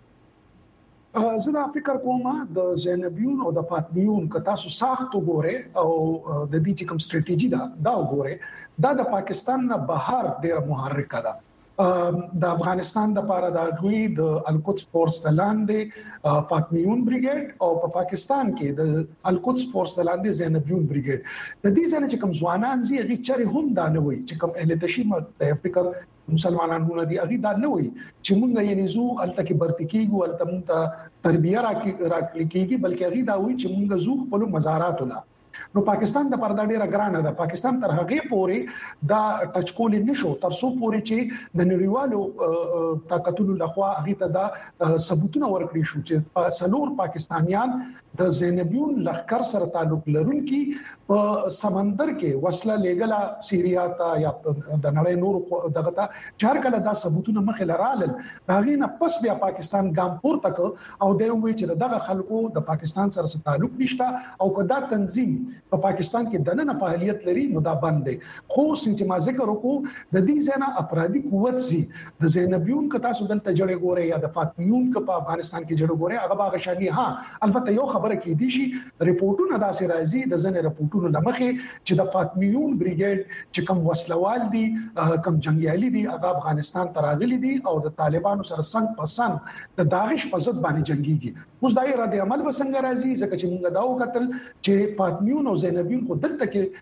زه دا فکر کوم د زینبیون او د فاطمیون که تاسو ساخت وګوره او د دې چې کوم استراتیژي دا وګوره دا د پاکستان نه بهر ډیره محرکه ده د افغانستان د لپاره د غوي د القدس فورس د لاندې فاطمیون بریګیډ او په پاکستان کې د القدس فورس د لاندې زینبیون بریګیډ د دې ځنه چې کوم ځوانان زی غي چره هم دا نه وي چې کوم اهل تشیع فکر مسلمانانو دي اغي دا نه وي چې مونږ یې نزو الته کې برتی کیږو الته مونږ تربیه راکړي کیږي بلکې اغي دا وي چې مونږ زو خپل مزارات نه نو پاکستان د پردا ډیره ګرانه ده پاکستان تر هغه پورې دا ټچ کول نشو تر څو پورې چې د نړیوالو طاقتونو لخوا هغه ته دا ثبوتونه ورکړي شو چې سلور پاکستانیان د زینبیون لخر سره تعلق لرونکي په سمندر کې وسله لګلا سیریا ته یا د نړۍ نور دغه ته چار کله دا ثبوتونه مخې لرال دا غینه پس بیا پاکستان ګام پور تک او د وی چې دغه خلکو د پاکستان سره تعلق نشته او کدا تنظیم په پاکستان کې دنه فعالیت لري نو دا بند دي خو څنګه ما ذکر وکړو د دې ځنه افرادي قوت سي د زینبیون ک تاسو دلته جوړه ګوره یا د فاطمیون ک په افغانستان کې جوړه ګوره هغه باغ شانی ها البته یو خبره کې دي شي ریپورتونه داسې راځي د ځنه ریپورتونو لمخه چې د فاطمیون بریګیډ چې کوم وسلوال دي کوم جنگیالي دي هغه افغانستان تراغلي دي او د طالبانو سره څنګه پسند د داعش په ضد باندې جنگيږي اوس دایره د عمل وسنګ راځي ځکه چې موږ داو قتل چې فاطمیون او زینبیون خو دلته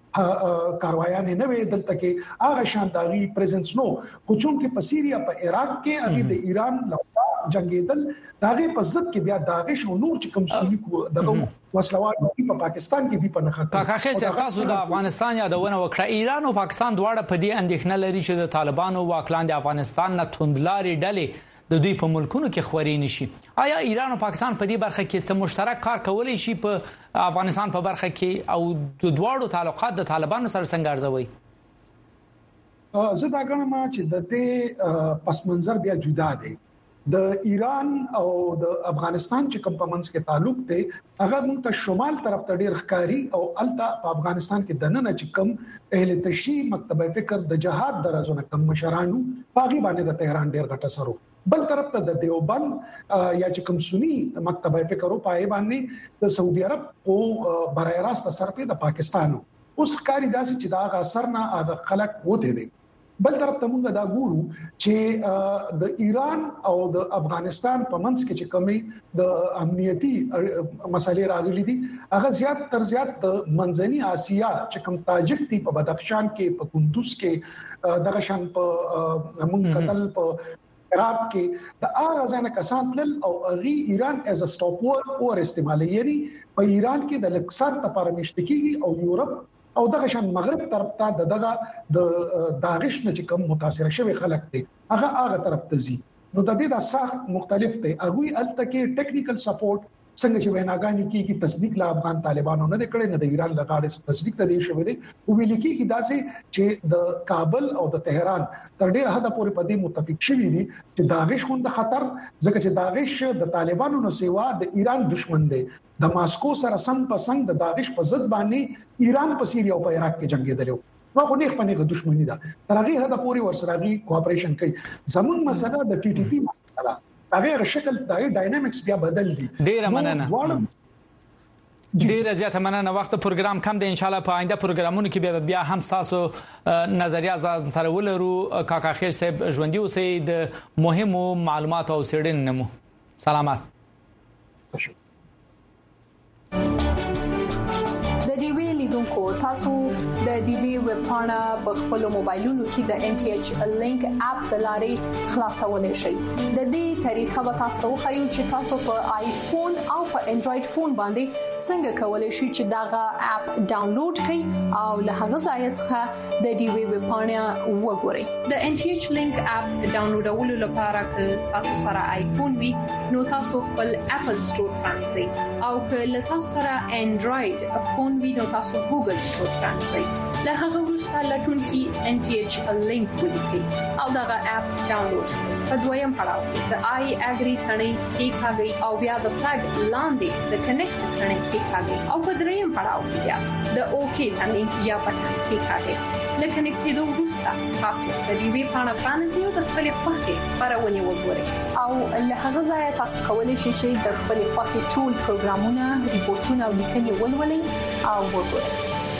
کې کاروایان نه وي دلته کې هغه شانداري پریزنس نو خو چون کې په سیریا په عراق کې هغه د ایران لخوا جنگیدل داغه په ضد کې بیا داعش او نور چې کوم سړي دغه وسلوال په پاکستان کې دی په نخښه کاکا خیر تاسو د افغانستان یادونه وکړه ایران او پاکستان دواړه په دې اندېښنه لري چې د طالبانو واکلاند افغانستان نه توندلاري ډلې د دوی په ملکونو کې خوري نشي آیا ایران او پاکستان په دې برخه کې څه مشترک کار کولی شي په افغانستان په برخه کې او د دواړو تعلقات د طالبانو سره څنګه ارزوي زه دا غواړم چې د دې پس منظر بیا جدا دی د ایران او د افغانستان چې کوم پمنس کې تعلق دی هغه موږ ته شمال طرف ته ډیر ښکاری او الته په افغانستان کې دنه چې کوم اهل تشیع مکتبه فکر د جهاد درازونه کوم مشرانو پاغي باندې د تهران ډیر غټه سرو بل طرف ته د دیوبند یا چې کوم سنی مکتبه فکر او پای باندې د سعودي عرب او برای راست اثر په د پاکستانو اوس کاری داسې چې دا اثر نه هغه خلک وته دي بل طرف ته موږ دا ګورو چې د ایران او د افغانستان په منځ کې چې کومي د امنیتي مسالې راغلي دي هغه زیات تر زیات د منځني اسیا چې کوم تاجک دي په بدخشان کې په کندوز کې دغه شان په موږ قتل په عراق کې د هغه ځنه کسان تل او غي ایران از ا سټاپ اور استعمالي یعنی په ایران کې د لکسر لپاره مشتکي او یورپ او دغه شان مغرب طرف ته دغه د داعش نه چې کوم متاثر شوی خلک دي هغه طرف ته زی نو د دې د سخت مختلف دي هغه الته کې ټیکنیکل سپورټ څنګه چې ویناګانی کې تصدیق لا افغان طالبانو نه کړي نه د ایران لغاړه تصدیق ته دی شوی دی او ویل کې داسې چې د کابل او د تهران تر ډیره حد پورې په دې متفق شوی دي چې داعش خوند خطر ځکه چې داعش د طالبانو نو سیوا د ایران دشمن دی د ماسکو سره سم پسند د داعش په ضد باندې ایران په سیریا او په عراق کې جنگ دیدلو نو خو نه خپنه دښمنی ده تر هغه حد پورې ورسره کوآپریشن کوي زمون مسله د ټي ټي پی مسله هغه شکل د ډاینامیکس بیا بدل دي ډیر مننه ډیر زیاته مننه وخت پروګرام کم دی ان شاء الله په آینده پروګرامونو کې بیا هم تاسو نظریه ځان سره ولرو کاکا خیر صاحب ژوندۍ اوسئ د مهمو معلوماتو او څېړنو سلامات د ډي وی لیدونکو تاسو د ډي وی ویب پاڼه په خپل موبایلونو کې د ان ټي ایچ لینک اپ د لارې خلاصولای شئ د دې طریقه به تاسو خو چې تاسو په آیفون او په انډراید فون باندې څنګه کولای شئ چې داغه اپ ډاونلوډ کړئ او له هغه ځای څخه د ډي وی ویب پاڼه وګورئ د ان ټي ایچ لینک اپ ډاونلوډولو لپاره که تاسو سره آیفون وي نو تاسو خپل اپل سٹور پرانځئ او که تاسو سره انډراید فون وي نو تاسو ګوګل سٹور پرانځئ له هغه وروسته لټون کې ان ټي ایچ لینک ولیکئ او دا اپ ډاونلوډ کړئ په دویم پړاو د آی اګری ثنې کې ښاګي او بیا د فلګ لاندې د کنیکټ ثنې کې ښاګي او په دریم پړاو کې بیا د اوکی ثنې یا پټن کې ښاګي لکه نکټېدو وروسته تاسو د دې وی پاڼه پرانیزئ او د خپل خوښې خبرونه وګورئ او له هغه ځای تاسو کولی شئ چې د خپل خوښې ټول پروګرامونه ریپورتونه او لیکنې ولولئ او وګورئ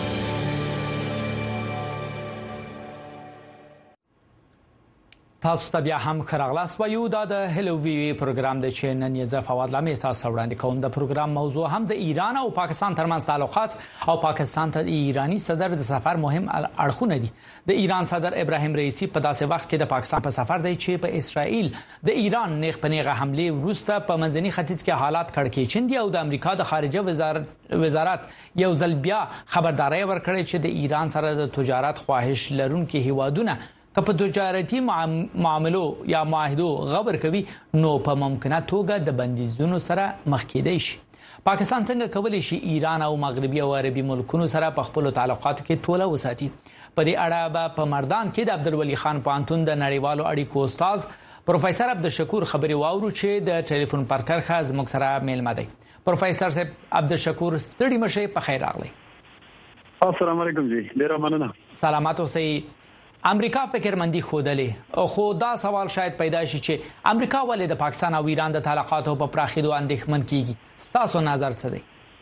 تاسو ته بیا هم خراغلاس وایو دا د هلو وی وی پروګرام د چینن یزه فواد لامه تاسو وړاندې کوم د پروګرام موضوع هم د ایران او پاکستان ترمنځ تعلقات او پاکستان ته ایرانی صدر د سفر مهم اړخونه دي د ایران صدر ابراهیم رئیسی په داسې وخت کې د پاکستان په سفر دی چې په اسرائیل د ایران نیغ پنیغه حمله وروسته په منځني ختیځ کې حالات کړکېچن دي او د امریکا د خارجه وزارت یو ځل بیا خبرداري ورکړې چې د ایران سره د تجارت خواهش لرونکو هیوادونه که په تجارتي معاملو یا معاهدو غبر کوي نو په ممکنه توګه د بندیزونو سره مخ کېدای شي پاکستان څنګه کولی شي ایران او مغربي او عربي ملکونو سره په خپل تعلقاتو کې توله وساتي په دې اړه په مردان کې د عبدالولي خان پوهنتون د نړیوالو اړیکو استاد پروفیسور عبدالشکور خبري واورو چې د ټلیفون پر کرخه زموږ سره میلمه دی پروفیسور صاحب عبدالشکور ستړي مشه په خیر راغلی السلام علیکم جی ډیر مننه سلامات اوسئ امریکا فکرمندي خودلې خو دا سوال شاید پیدا شي چې امریکا ولې د پاکستان او ایران د تعلقاتو په پراخېدو اندېښمن کیږي تاسو نظر څه دی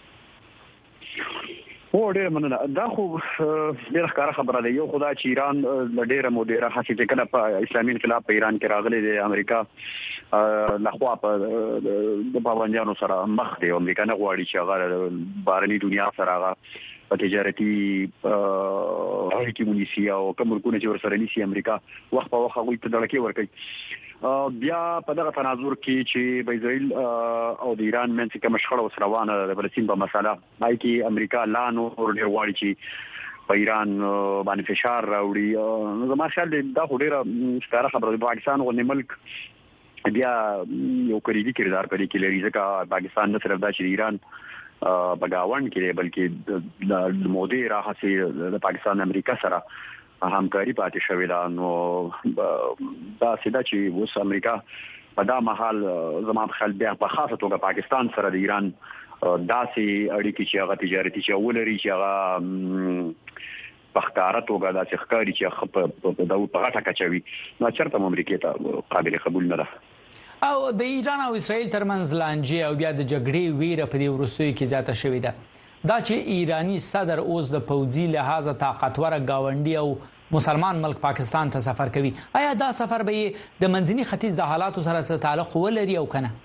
ډېر مننه دا خو ډېر ښکاره خبره ده یو خدای چې ایران ډېر مودره حساسه کله په اسلامي انقلاب په ایران کې راغلي د امریکا لخوا په د باندې سره مخ دی امریکا نه غواړي چې هغه بهرني دنیا سره هغه په تجارتي اړیکې ونیسي او کوم ملکونه چې ورسره نیسي امریکا وخت په وخت غوښتل ته ډلکې ورکړي بیا په دغه تناظر کې چې د اسرائیل او د ایران منځ کې مشخړه وسروانه د فلسطین په مسله پای کې امریکا لا نور ډېر غواړي چې په ایران باندې فشار راوړي نو زما خیال دی دا خو ډېره ښکاره خبره ده پاکستان غوندې ملک بیا یو کلیدي کردار پرې کې لري ځکه پاکستان نه صرف دا چې ایران بغاوند کې بلکې د مودي راهسي د پاکستان امریکا سره همکاري پاتې شوې ده نو دا سیده چې اوس امریکا په دا مهال زموږ خل بیا په خاصه توګه پاکستان سره د ایران داسې اړیکې چې هغه تجارتي چې ولري چې هغه پختاره توګه داسې ښکاري چې په غټه کچوي نو چرته امریکا ته قابل قبول نه ده. او د ایران او اسرائیل ترمنځ لانجې او بیا د جګړې ویره په دې وروستیو کې زیاته شوې ده. دا چې ایرانی صدر اوس د پوځي لحاظه طاقتور گاونډي او مسلمان ملک پاکستان ته سفر کوي، آیا دا سفر به د منځني ختیځ د حالاتو سره تعلق ولري او کنه؟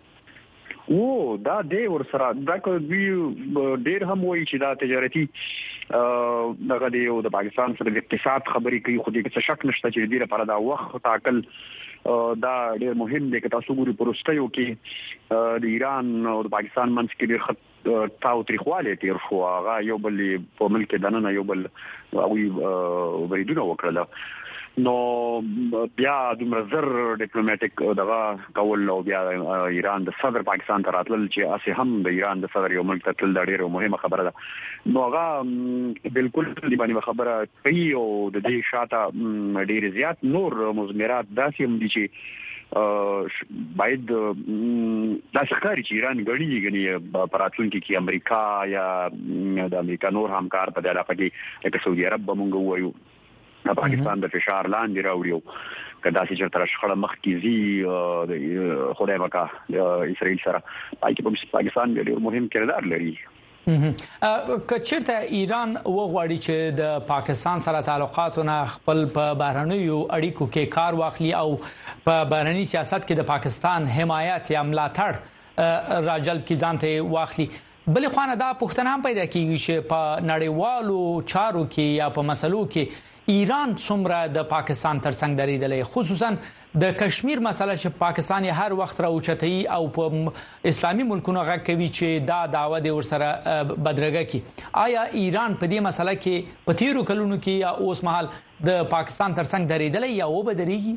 دا دی ورسره دا کوي ډیر هم وایي چې دا تجارتي دغه دی او د پاکستان سره د اقتصاد خبرې کوي، خو دې څه شک نشته چې ډیره پر دا وخت ټاکل دا ډیر مهم دی که تاسو ګورئ پروستیو کې د ایران او د پاکستان منځ کې ډیر تاو تاریخواله تیر شو، هغه یو بل په ملک دننه یو بل بریدونه وکړل. نو بیا دومره زر ډیپلوماټیک دغه کول او بیا ایران د صدر پاکستان ته راتلل چې اسه هم د ایران د صدر یو ملک ته تل ډیره مهمه خبره ده. نو هغه بالکل دی باندې خبره کوي او د دې شاته ډیر زیات نور مزمرات داسې هم دي چې باید دا ښکاري چې ایران غړي پراتونکو کې امریکا یا د امریکا نور همکار په دغه کې لکه سعودي عرب به مونږ وایو پاکستان د فشار لاندې راوړیو کدا چې چرته شخړه مخ کیږي خدای وکا اسرائیل سره پاکستان ډېر مهم کردار لري. کچرته ایران وغواړي چې د پاکستان سره تعلقاتونه خپل په بهرنیو اړیکو کې کار واخلي او په بهرنی سیاست کې د پاکستان حمایت یا ملاتړ راجلب کی ځانته واخلي، بل خوانه دا پښتنه هم پیدا کیږي چې په نړیوالو چارو کې یا په مسلو کې ایران څومره د پاکستان ترڅنګ درېدلې، خصوصا د کشمیر مسله چې پاکستان هر وخت راوچتي او په اسلامي ملکونو غږ کوي چې دا دعوه د ورسره بدرګه کی. آیا ایران په دې مسله کې په تیرو کلونو کې یا اوس مهال د پاکستان ترڅنګ درېدلې یا و بدرېږي؟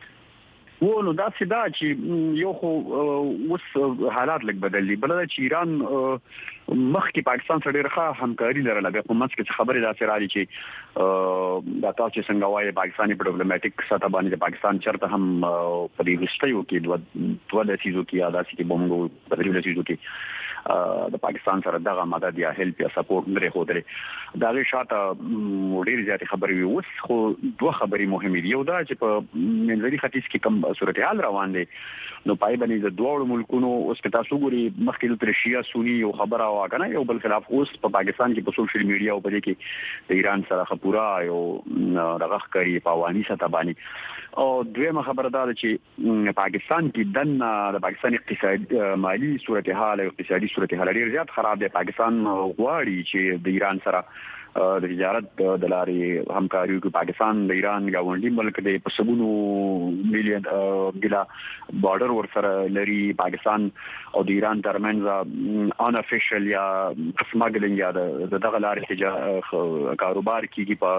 نو دا څه چې یو خو اوس حالات لږ بدلې، بل دا چې ایران مخکې پاکستان سره ډېره همکاري لرله، په منځ کې خبرې داسې راځي چې دا تاسو چې څنګه وایي پاکستاني پروبلماتیک سطح باندې پاکستان چرته هم په دې وستیو کې دوه لسیزو کې یا داسې کې بمګو په دې لسیزو کې د پاکستان سره دغه مدد یا هیلپ یا سپورټ نه لري. دا غي شاته ډېر زیات خبرې وي. اوس خو دوه خبرې مهمې دي، یو دا چې په منځني ختیځ کې کوم صورتحال روان دي نو پای باندې د دوه ملکونو اوس که تاسو ګوري مخکې د شیعه سنی یو خبره واکنه یو بل خلاف اوس په پاکستان کې په سوشل میډیا او په دې کې د ایران سره خبره یو دغه ښکاری په وانی سره باندې. او دویمه خبره دا چې پاکستان کې د پاکستان اقتصادي مالی صورتحال او اقتصادي صورتحال ډیر زیات خراب دی. پاکستان غواړي چې د ایران سره د تجارت د لارې همکاري کوي. پاکستان د ایران گاونډي ملک دی، په سبونو میلیون ګلا بارډر ورسره لري. پاکستان او د ایران ترمنځ ان افیشل یا سمګلینګ یا دغه لارې کاروبار کیږي په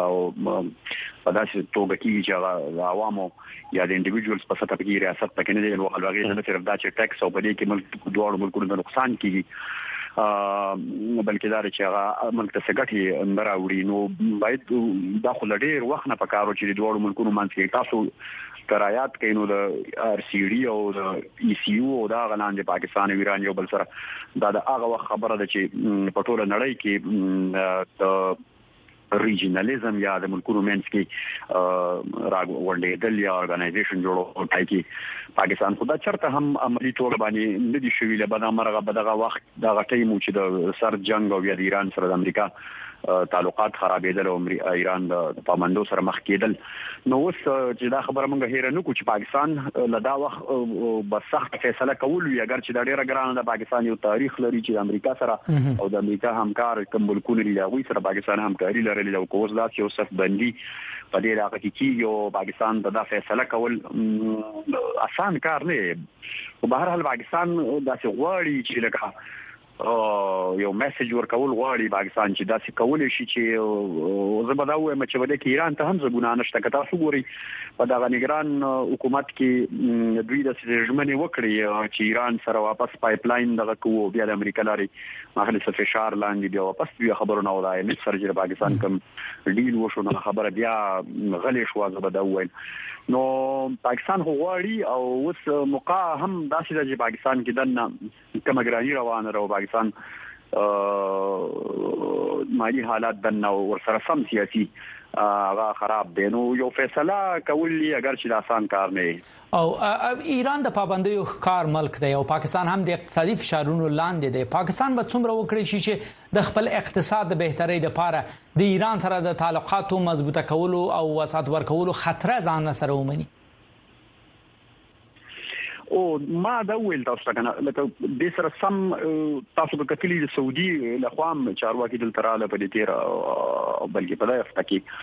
داسې توګه کیږي چې عوامو یا د انډیویډوالز په سطح کې ریاست پکې نه دی، نو هغه نه صرف دا چې ټیکس او په دې کې ملک دوه ملکونو د نقصان کیږي بلکې دا چې هغه ملک ته سګټي اندراوړي. نو باید دا خو لډیر وخت نه پکارو چې د دوه ملکونو منځ کې تاسو قرایات کینو د ار سی ډي او د ای سی یو او دا غلاندې پاکستان او ایران یو بل سره دا هغه وخت خبره ده چې په ټوله نړۍ کې د ریجنالیزم یا د ملکونو منځ کې راغونډېدل یا ارګنایزیشن جوړول ټاکي پاکستان خو دا چرته هم عملی توګه باندې نه دي شوی، له بده مرغه بدغه وخت دا غټي مو چې د سر جنگ او د ایران سره د امریکا تعلقات خرابېدل او ایران د پامندو سره مخ کېدل. نو اوس چې دا خبره موږ هېره نه کوو چې پاکستان لدا وخت به سخت فیصله کول وي، اگر چې دا ډېره ګرانه د پاکستان یو تاریخ لري چې امریکا سره او د امریکا همکار کوم ملکونه لري هغه سره پاکستان همکاري لري او کوز داس یو صف بندي په دې راغی چې یو پاکستان دا فیصله کول آسان کار نه. په بهر حال پاکستان داسې غواړي چې لکه یو میسج ورکول غواړي پاکستان چې داسې کول شي چې زه به دا وایم چې بده کې ایران ته هم ځګونه نشته کته تاسو ګوري په دغه نگران حکومت کې دوی د ژمنې وکړي چې ایران سره واپس پایپ لاین دغه کوو بیا د امریکا لاري مخالف فشار لاندې بیا واپس بیا خبرونه ولاي مې سره چې پاکستان کوم ډیل وشو نو خبره بیا غلې شو زه به دا وایم نو پاکستان غواړي او اوس موقع هم داسې د پاکستان کې دنه کوم ګرانی روانه راو پاکستان مالی حالات دنه ورسره سم سیاسي هغه خراب دي نو یو فیصله کولی اگر چې آسان کار نه او ایران د پابندیو ښکار ملک دی او پاکستان هم د اقتصادي فشارونو لاندې دی پاکستان به څومره وکړي چې د خپل اقتصاد د بهترۍ لپاره د ایران سره د تعلقاتو مضبوطه کولو او وسعت ورکولو خطر ځان سره ومني او ما دا ویل تاسو کنه لکه د سره سم تاسو په کتلی د سعودي لخوام چارواکي دل تراله په دې تیر بلکې په دغه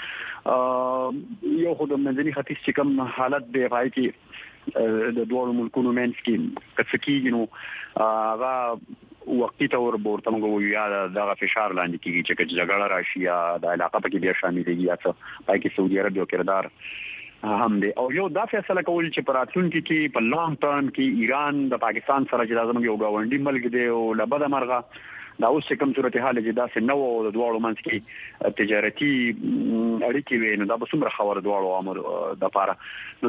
کې یو خو د منځني ختیځ چې کوم حالت دی پای کې د دوه ملکونو منځ کې کڅکیږي نو هغه وقتی تور ورته موږ یا دغه فشار لاندې کیږي چې جګړه راشي یا د علاقه پکې بیا شاملېږي یا څه پای کې سعودي عرب یو کردار هم دی او یو دا فیصله کول چې پراتونکو کې په لانګ ټرم کې ایران د پاکستان سره چې لازم یو غونډي ملک دی او لبد مرغه دا اوس کوم صورت حال چې دا څه نو د دوه منځ کې تجارتي اړیکې ویني دا به څومره خبر دوه امر د لپاره نو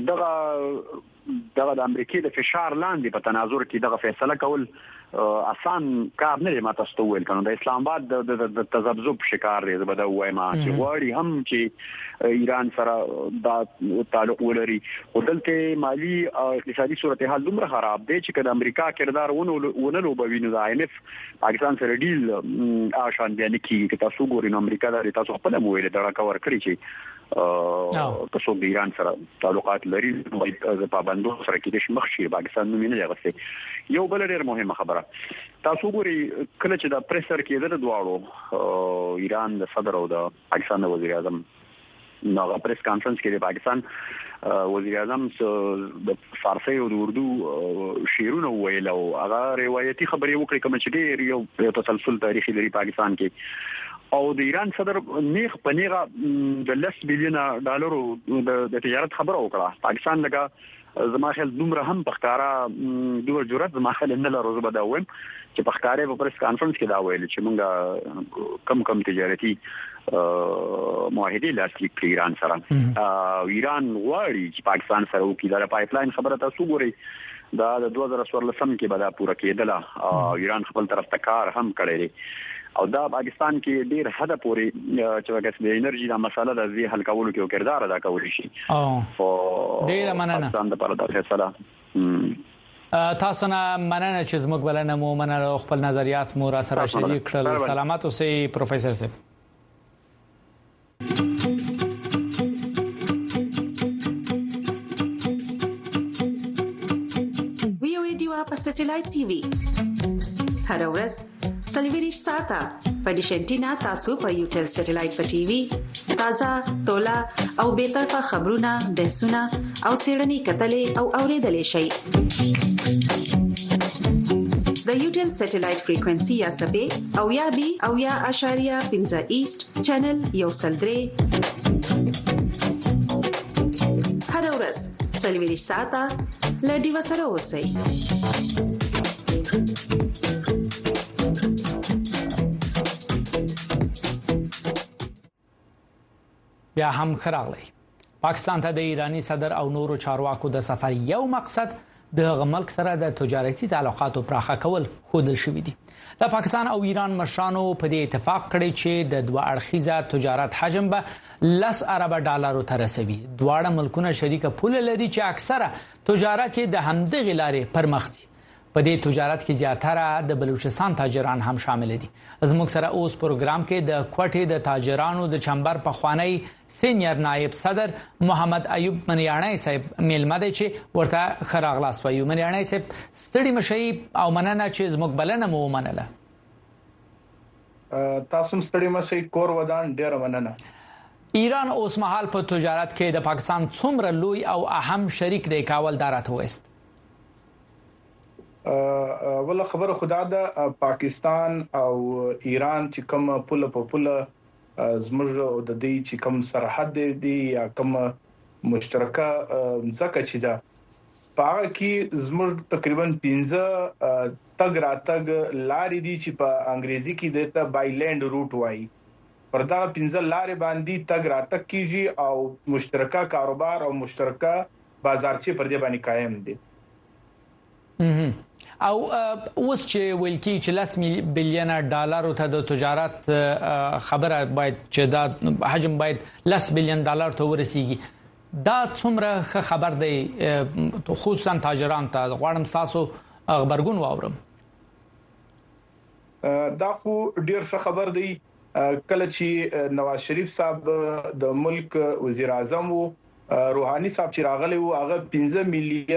دغه د امریکای د فشار لاندې په تناظر کې دغه فیصله کول آسان کار نه دی ماته ستوول کنه د اسلام آباد د تذبذب شکار دی زبده وایم چې وړي هم چې ایران سره د تعلق ولري او دلته مالی او اقتصادي صورتحال دومره خراب دی چې د امریکا کردار ونه لوبوي نو د آی ام اف پاکستان سره ډیل آشان دی نه کیږي تاسو ګورئ نو امریکا د تاسو خپل مویل دا کور کړی چې تاسو د ایران سره تعلقات لري د پابندو سره کې د مخشي پاکستان نوم نه لغسه یو بل ډیر مهمه خبره تاسو ګورئ کله چې د پریسر کې د دواړو ایران د صدر او د پاکستان د وزیر اعظم نو پریس کانفرنس کې د پاکستان وزیر اعظم د فارسی او د اردو شعرونه ویل او هغه روایتي خبرې وکړي کوم چې ډیر یو تسلسل تاریخي لري پاکستان کې او د ایران صدر نیغ پنیغه د $10 بلین د تجارت خبره وکړه پاکستان لګه زما خل دومره هم پخکارا دوه جرأت زما خل نه لرو زبر دا ویم چې پخکارې په پریس کانفرنس کې دا ویل چې مونږه کم تجارتي معاهده لاسلیک کړی ایران سره ایران غواړي چې پاکستان سره وکړي دا پایپ لاین خبره تاسو ګورئ دا د 2014 کې به دا پوره کېدله ایران خپل طرف ته کار هم کړی او دا پاکستان کې ډیر حد پورې چې وګس د انرژي د مسله د زی حل کولو کې کردار ادا کوي شي او ډیر مننه پاکستان د پاره د فیصله تاسو نه مننه چې زموږ بلنه مو مننه خپل نظریات مو را سره شریک کړل سلامات اوسئ پروفیسور صاحب وی او ډیوا په سټلایټ ټي وي هر ورځ سلیویریش ساته په ډیشنټینا تاسو په یوټل سټلایټ په ټي وي تازه تولا او به طرفه خبرونه بحثونه او سیړنی کتلې او اوریدلې شي د یوټل سټلایټ فریکوئنسي یا سبې او یا بي او یا اشاریه 15 ایست چینل یو سلدري هر ورځ سلیویریش ساته لډي وسره اوسئ بیا هم خراغلی پاکستان ته د ایرانی صدر او نورو چارواکو د سفر یو مقصد د ملک سره د تجارتي تعلقاتو پراخه کول خودل شوې دي د پاکستان او ایران مشرانو په دې اتفاق کړی چې د دوه اړخیزه تجارت حجم به $10 ارب ته رسوي دواړه ملکونه شریک پول لري چې اکثره تجارت د همدغه لارې پرمخ دي په دې تجارت کې زیاتره د بلوچستان تاجران هم شامل دي زموږ سره اوس پروګرام کې د کوټې د تاجرانو د چمبر په خوانی سینیئر نائب صدر محمد ایوب منیانای صاحب میلمه دي چې ورته خراغلاس وایو منیانای صاحب ستړي مشي او مننه چې زموږ بلنه مو منله تاسو ستړي مشي کور ودان ډیر مننه ایران اوس مهال په تجارت کې د پاکستان څومره لوی او اهم شریک دی کاول دارته وست ولا خبره خدا ده پاکستان او ایران چې کوم پوله زموږ د دې چې کوم سرحد دی یا کوم مشترکه ځکه چې دا پاره کې زموږ تقریبا 15 تګ راتګ لارې دي چې په انګریزي کې دته بایلند روټ وایي پر دا 15 لارې باندې تګ راتګ کیږي او مشترکه کاروبار او مشترکه بازارچې پر دې باندې قائم دي او اوس چې ویل کی چې $10 بلین ته د تجارت خبره باید چې دا حجم باید $10 بلین ته ورسیږي دا څومره خبر دی خصوصا تاجران ته غواړم تاسو خبرګون واورم دا خو ډیر ښه خبر دی کله چې نواز شریف صاحب د ملک وزیر اعظم وو روحاني صاحب چې راغلی وو هغه 15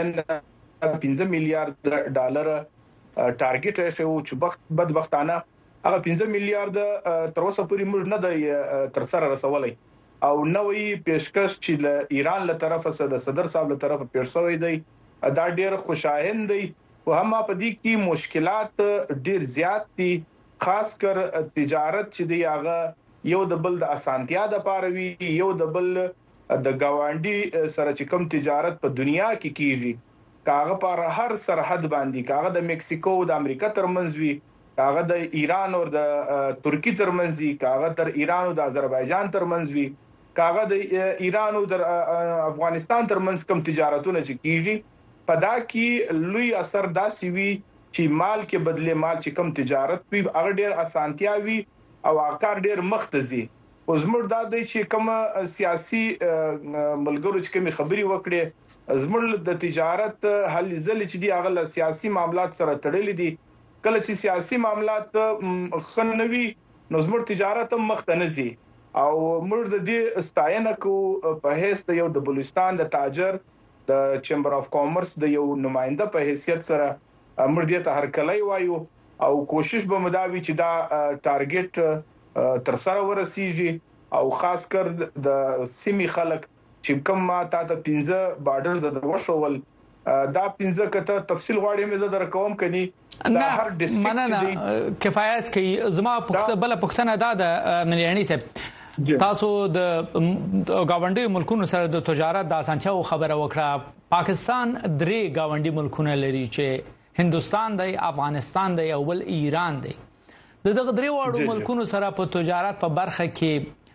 میلیارډ ډالر ټارګټ راشه وو چې بدبختانه هغه 15 میلیارډ تر اوسه پورې موږ نه دی تر سره رسولای او نوې پیشکش چې له ایران له طرفه د صدر صاحب له طرفه پیښ شوی دی دا ډیر خوشاهند دی او هم په دې کې مشکلات ډیر زیات دي خاص کر تجارت چې دی هغه یو د بل د اسانتیا د پاروي یو د بل د گاونډي سره چې کوم تجارت په دنیا کې کیږي کاغه پر هر سرحد باندې کاغه د میکسیکو او د امریکا ترمنځ وی کاغه د ایران او د ترکی ترمنځ وی کاغه تر ایران او د آذربایجان ترمنځ وی کاغه د ایران او د افغانستان ترمنځ کوم تجارتونه چې کیږي پدا کې لوی اثر داسي وی چې مال کې بدله مال چې کوم تجارت وی هغه ډیر اسانتیا وی او کار ډیر مختزي او زموږ د دې چې کوم سیاسي ملګرو چې کوم خبري وکړي زموږ د تجارت حل ځل چې دی هغه سیاسي معاملات سره تړلې دي کله چې سیاسي معاملات خنوي نو زموږ تجارت هم مختنزي او موږ د دې ستاینه کو په هیڅ یو د بلوچستان د تاجر د چیمبر اف کامرس د یو نماینده په حیثیت سره موږ دې ته هرکلی وایو او کوشش به مداوي چې دا ټارګټ تر سره ورسیږي او خاص کر د سیمې خلک چې کوم ما ته 15 بارډرز د وشول دا 15 کته تفصیل غواړم زه درکوم کني دا هر ډیسټریکټ کفایت کوي زما بل پښتنه دا د مليانی صاحب تاسو د گاونډي ملکونو سره د تجارت د اسانتیا خبره وکړه پاکستان درې گاونډي ملکونه لري چې هندستان دی افغانستان دی او ول ایران دی دغه درې وړو ملکونو سره په تجارت په برخه کې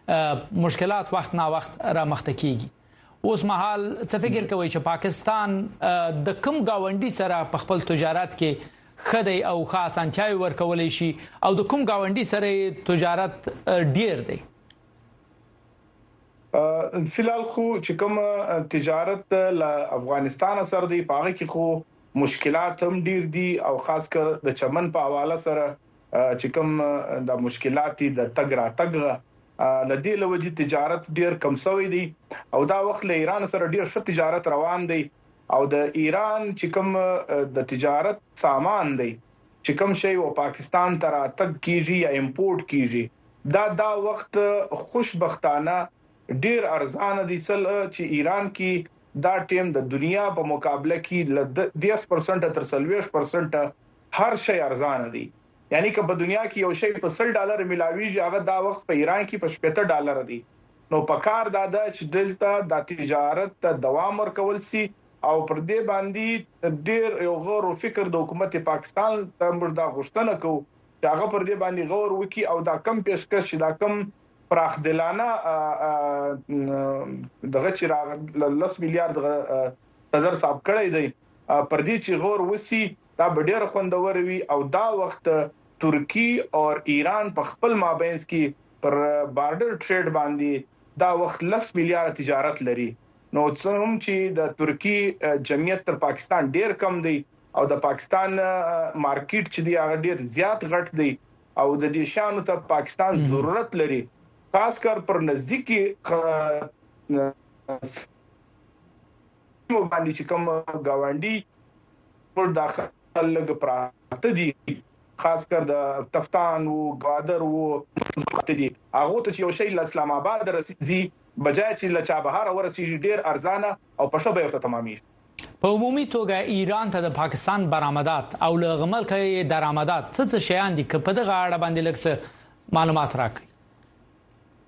مشکلات وخت نا وخت را مخته کیږي اوس مهال څه فکر کوي چې پاکستان د کوم گاونډي سره په خپل تجارت کې خدای او خاص انچای ورکولې شي او د کوم گاونډي سره تجارت ډیر دی فلال خو چې کوم تجارت له افغانستان سره دی پاره کې خو مشکلات هم ډیر دي او خاص کر د چمن په حواله سره چې کوم د مشکلات د تګ را تګ لدې لوجي تجارت ډیر کم شوی دی او دا وخت له ایران سره ډیر ښه تجارت روان دی او د ایران چې کوم د تجارت سامان دی چې کوم شی او پاکستان ته راتګ کیږي یا امپورټ کیږي دا وخت خوشبختانه ډیر ارزانه دي چې ایران کې دا ټیم د دنیا په مقابله کې 10% تر 40% هر شی ارزانه دي یعنی که په دنیا کې یو شی په $100 ملاويږي هغه دا وخت په ایران کې په $70 دي نو په کار دا چې دلته د تجارت ته دوام ورکول سي او پر دې باندې ډیر یو غور فکر د حکومت پاکستان ته مردا غوښتنه کو چې هغه پر دې باندې غور وکي او دا کم پیشکش دا کم پراخ دلانه دغه چې 10 میلیارډ تزر صاحب کړی دی پر دې چې غور وسی دا ډېر خوندور وي او دا وخت ترکی او ایران په خپل مابینس کې پر بارډر ټریډ باندې دا وخت 10 میلیارډ تجارت لري نو څوم چې د ترکی جمعیت تر پاکستان ډېر کم دی او د پاکستان مارکیټ چې دی هغه ډېر زیات غټ دی او د دې شانو ته پاکستان ضرورت لري خاص کر پر نزدیکی باندې چې کوم گاونډي پر داخل لګ پراته دي خاص کر د تفتان او غادر او دي هغه ته یو شی ل اسلام آباد رسیدي بجای چې لچا بهار ورسیږي ډیر ارزانه او په شبه ورته تمامي په عمومي توګه ایران ته د پاکستان برآمدات او لغمل کې درآمدات څه شیان دي چې په دغه اړه باندې لکه معلومات راکړي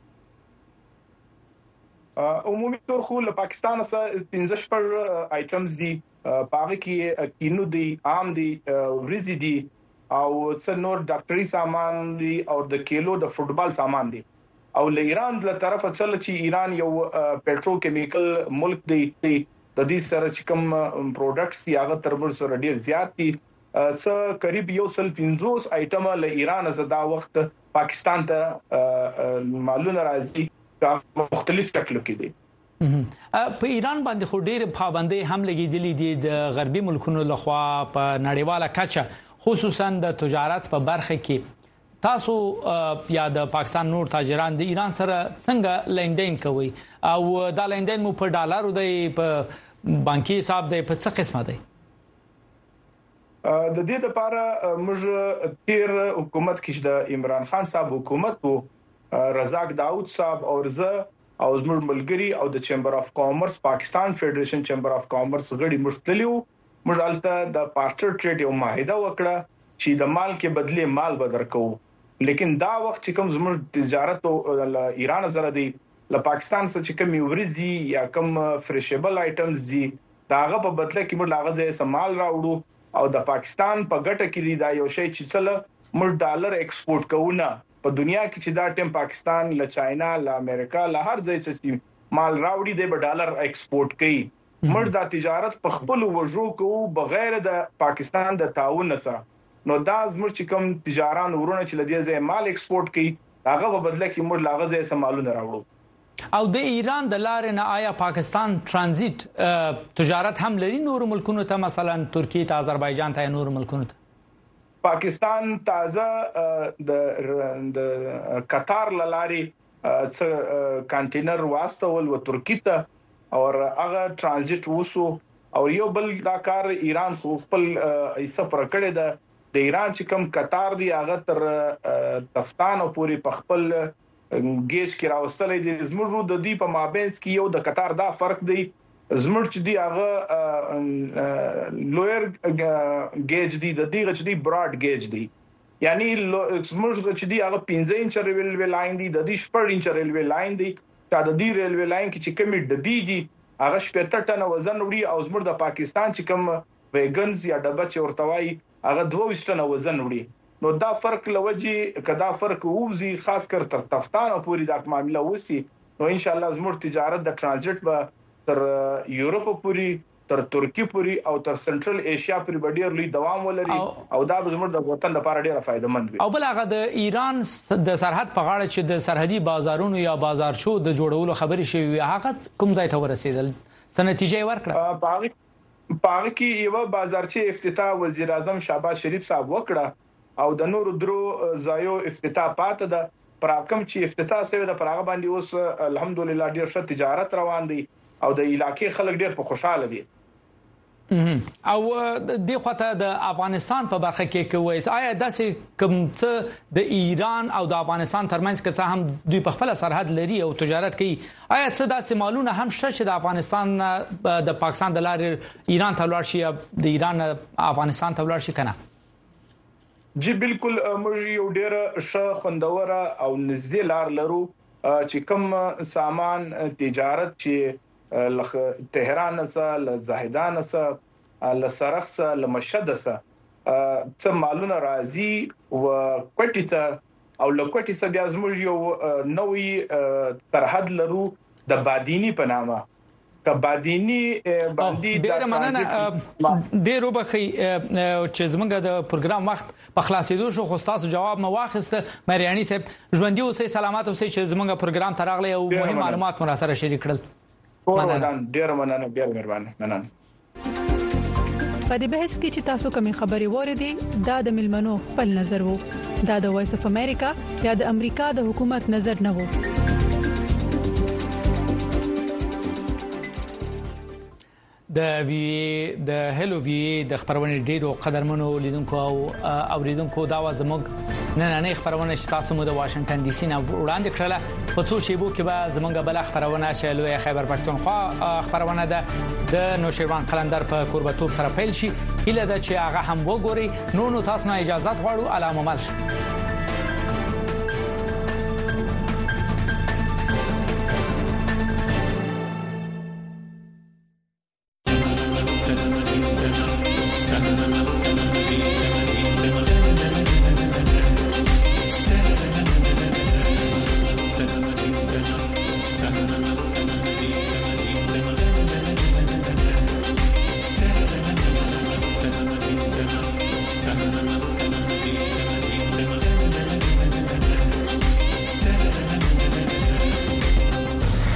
عمومي تور خو له پاکستان سره 15 آیټمز دي پاره کې کینو دي عام دي ورزي دي او څو نور ډاکټري سامان دي او د کیلو د فوټبال سامان دي او له ایران له طرفه چل چې ایران یو پېټروکیمیکل ملک دی د دې سره چې کوم پروډکټس یې هغه تربر سره ډیر زیات دي څه قریب 150 آیټم له ایران زدا وخت پاکستان ته مالونه راځي په مختلف شکلو کې دي په ایران باندې خو ډېر پابندۍ هم لګېدلې دي د غربي ملکونو لخوا په نړیواله کچه خصوصا د تجارت په برخه کې تاسو یا د پاکستان نور تاجران د ایران سره څنګه لیندین کوي او دا لیندین مو په ډالرو دی په بانکي حساب دی په څه قسمه دی د دې لپاره موږ تیر حکومت کې د عمران خان صاحب حکومت وو رزاق داوود صاحب او زه او زموږ ملګری او د چیمبر اف کامرس پاکستان فدریشن چیمبر اف کامرس غړي مشتلیو موږ الته د پارټر ټریډ یو معاهده وکړه چې د مال کې بدله مال بدر کوو لیکن دا وخت چې کوم زموږ تجارت او ایران سره دی له پاکستان سره چې کوم ورزي یا کوم فرشبل آیټمز دي داغه په بدله کې موږ لاغه ځای سمال راوړو او د پاکستان په ګټه کې دا یو شی چې څل موږ ډالر ایکسپورټ کوو په دنیا کې چې دا ټیم پاکستان له چاینا له امریکا له هر ځای چې مال راوړي دی به ډالر ایکسپورټ کوي موږ دا تجارت په خپل وجو کوو بغیر د پاکستان د تعاون سره نو دا زموږ چې کوم تجاران ورونه چې لدی ځای مال ایکسپورټ کوي هغه په بدله کې موږ لاغه ځای سمالونه راوړو او د ایران د لارې نه آیا پاکستان ترانزیت تجارت هم لري نور ملکونو ته مثلا ترکیه ته آذربایجان ته نور ملکونو ته پاکستان تازه د قطر لارې کانټینر واستول و ترکیه ته او هغه ترانزیت وسو او یو بل دا کار ایران خو خپل ایسه پر کړی د ایران چې کوم قطر دی هغه تر تفتان او پوری پخپل گیج کې راوستلې دي زموږ د دې په مابینس کې یو د قطر دا فرق دی زموږ چې دی هغه لویر گیج دی د دې چې دی براډ گیج دی یعنی زموږ چې دی هغه 15 انچ ریلوی لاین دی د دې 14 انچ ریلوی لاین دی دا د دې ریلوی لاین کې چې کمی ډبی دی هغه 70 ټن وزن وړي او زموږ د پاکستان چې کوم ویګنز یا ډبه چې ورتوي هغه 22 ټن وزن وړي نو دا فرق لوجي کدا فرق ووزي خاص کر تر تفتان او پوری دا معاملې وسی نو ان شاء الله زموږ تجارت د ترانزیت به تر یورپ پوری تر ترکی پوری او تر سنټرل ایشیا پوری ډیر لوی دوام ولري او دا زموږ د وطن لپاره ډیره فائدمند وي او بل هغه د ایران د سرحد په غاړه چې د سرحدي بازارونو یا بازار شو د جوړولو خبرې شوی هغه کوم ځای ته ورسېدل سنتیجه ورکړه پاره کې یو بازارچه افتتاح وزیر اعظم شهباز شریف صاحب وکړه او د نورو درو ځایو افتتاح پاتې ده پر کوم چې افتتاح شوی د پراغه باندې اوس الحمدلله ډیر ښه تجارت روان دي او د علاقې خلک ډیر په خوشاله دي او د خواته د افغانستان په برخه کې کوي آیا داسې کوم څه د ایران او د افغانستان ترمنځ کې څه هم دوی په خپل سرحد لري او تجارت کوي آیا څه داسې مالونه هم شته چې د افغانستان د پاکستان د لارې ایران ته لاړ شي یا د ایران افغانستان ته لاړ شي کنه جی بالکل موږ یو ډیر ښه خوندوره او نږدې لار لرو چې کوم سامان تجارت چې تهران سره ل زاهدان سره ل سرخ سره ل مشهد سره څه مالونه راځي او کوټی ته او ل کوټی سره بیا زموږ یو نوې ترحد لرو د بادینی په نامه کبادینی باندې ډیر مننه ډیر وبخي چې زمونږ د پروګرام وخت په خلاصېدو شو خو تاسو جواب مو واخیسته مریانی صاحب ژوندۍ اوسئ سلامات اوسئ چې زمونږ پروګرام ته راغلی او مهم معلومات مو سره شریک کړل ډیر مننه ډیر مهرباني مننه په دې بحث کې چې تاسو کومې خبري وریدي دا د ملمنو خپل نظر وو دا د وایس اف امریکا یا د امریکا د حکومت نظر نه وو د هلو وی د خبرونه ډیرو قدرمنو لیدونکو او اوریدونکو دا وزموږ نن خبرونه چې تاسو مو د واشنگټن ډي سي نه وړاندې کړله په څو شیبو کې به زمونږ بل خبرونه چې لوی خیبر پښتونخوا خبرونه ده د نوشیروان قلندر په قربتوب سره پیل شي اله د چې هغه هم وګوري نو تاسو نه اجازه غواړو علامه مل